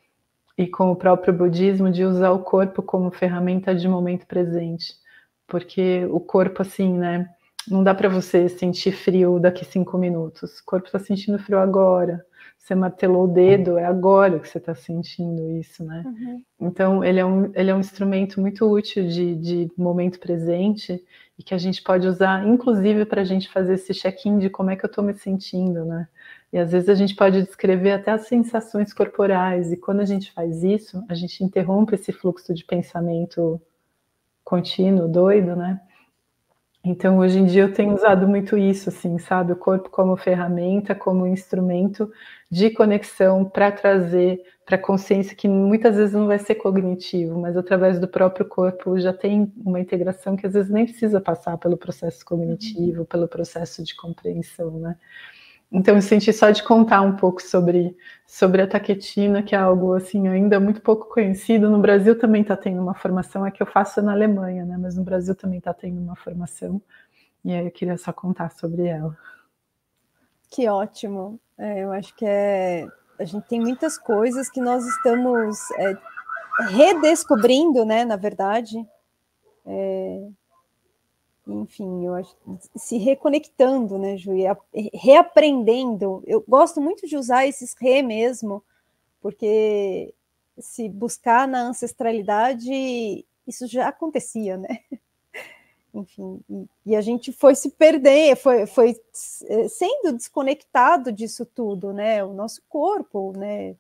e com o próprio budismo de usar o corpo como ferramenta de momento presente. Porque o corpo, assim, né, não dá para você sentir frio daqui 5 minutos. O corpo está sentindo frio agora. Você martelou o dedo, é agora que você está sentindo isso, né? Uhum. Então, ele é um instrumento muito útil de momento presente e que a gente pode usar, inclusive, para a gente fazer esse check-in de como é que eu estou me sentindo, né? E às vezes a gente pode descrever até as sensações corporais, e quando a gente faz isso, a gente interrompe esse fluxo de pensamento contínuo, doido, né? Então, hoje em dia eu tenho usado muito isso, assim, sabe? O corpo como ferramenta, como instrumento de conexão para trazer para a consciência, que muitas vezes não vai ser cognitivo, mas através do próprio corpo já tem uma integração que às vezes nem precisa passar pelo processo cognitivo, pelo processo de compreensão, né? Então, eu senti só de contar um pouco sobre a taquetina, que é algo, assim, ainda muito pouco conhecido. No Brasil também está tendo uma formação, é que eu faço na Alemanha, né? Mas no Brasil também está tendo uma formação, e aí eu queria só contar sobre ela. Que ótimo. Eu acho que a gente tem muitas coisas que nós estamos redescobrindo, né, na verdade. Enfim, eu acho, se reconectando, né, Ju, reaprendendo. Eu gosto muito de usar esses mesmo, porque se buscar na ancestralidade, isso já acontecia, né? Enfim, e a gente foi se perder, foi sendo desconectado disso tudo, né? O nosso corpo, né?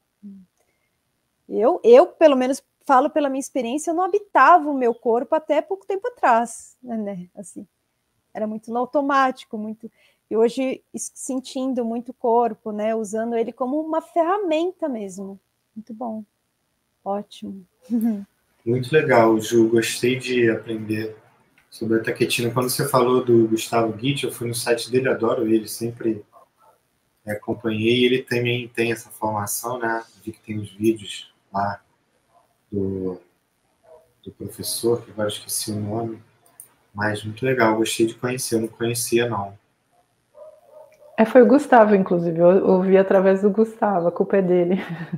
Eu pelo menos falo pela minha experiência, eu não habitava o meu corpo até pouco tempo atrás, né? Assim, era muito no automático, muito. E hoje sentindo muito o corpo, né? Usando ele como uma ferramenta mesmo. Muito bom, ótimo. Muito legal, Ju. Gostei de aprender sobre a taquetina. Quando você falou do Gustavo Guitti, eu fui no site dele, adoro ele, sempre acompanhei. Ele também tem essa formação, né? Vi que tem os vídeos lá do professor, que agora esqueci o nome, mas muito legal, gostei de conhecer, eu não conhecia, não. Foi o Gustavo, inclusive, eu ouvi através do Gustavo, a culpa é dele.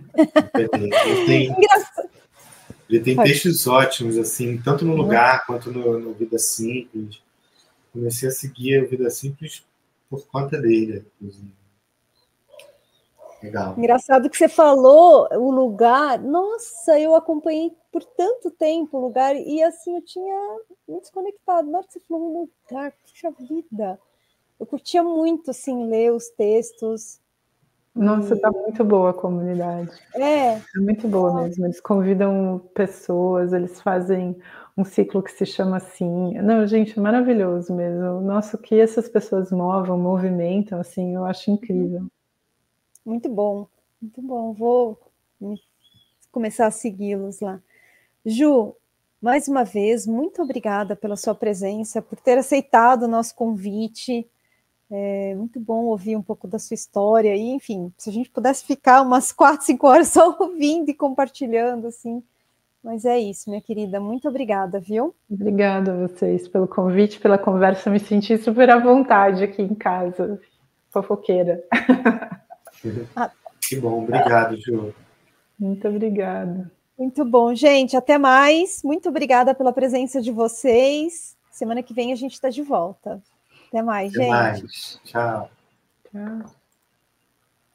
Ele tem textos ótimos, assim, tanto no Lugar quanto no Vida Simples. Comecei a seguir o Vida Simples por conta dele, inclusive. Legal. Engraçado que você falou o Lugar. Nossa, eu acompanhei por tanto tempo o Lugar e assim eu tinha me desconectado. Na hora que você falou o Lugar, puxa vida. Eu curtia muito assim ler os textos. Nossa, tá muito boa a comunidade. É muito boa mesmo. Eles convidam pessoas, eles fazem um ciclo que se chama assim. Não, gente, é maravilhoso mesmo. Nossa, o que essas pessoas movimentam, assim, eu acho incrível. Muito bom, muito bom. Vou começar a segui-los lá. Ju, mais uma vez, muito obrigada pela sua presença, por ter aceitado o nosso convite. É muito bom ouvir um pouco da sua história. E, enfim, se a gente pudesse ficar umas 4, 5 horas só ouvindo e compartilhando, assim. Mas é isso, minha querida. Muito obrigada, viu? Obrigada a vocês pelo convite, pela conversa. Me senti super à vontade aqui em casa. Fofoqueira. Que bom, obrigado, Ju. Muito obrigada. Muito bom, gente. Até mais. Muito obrigada pela presença de vocês. Semana que vem a gente está de volta. Até mais, Até gente. mais. Tchau. Tchau.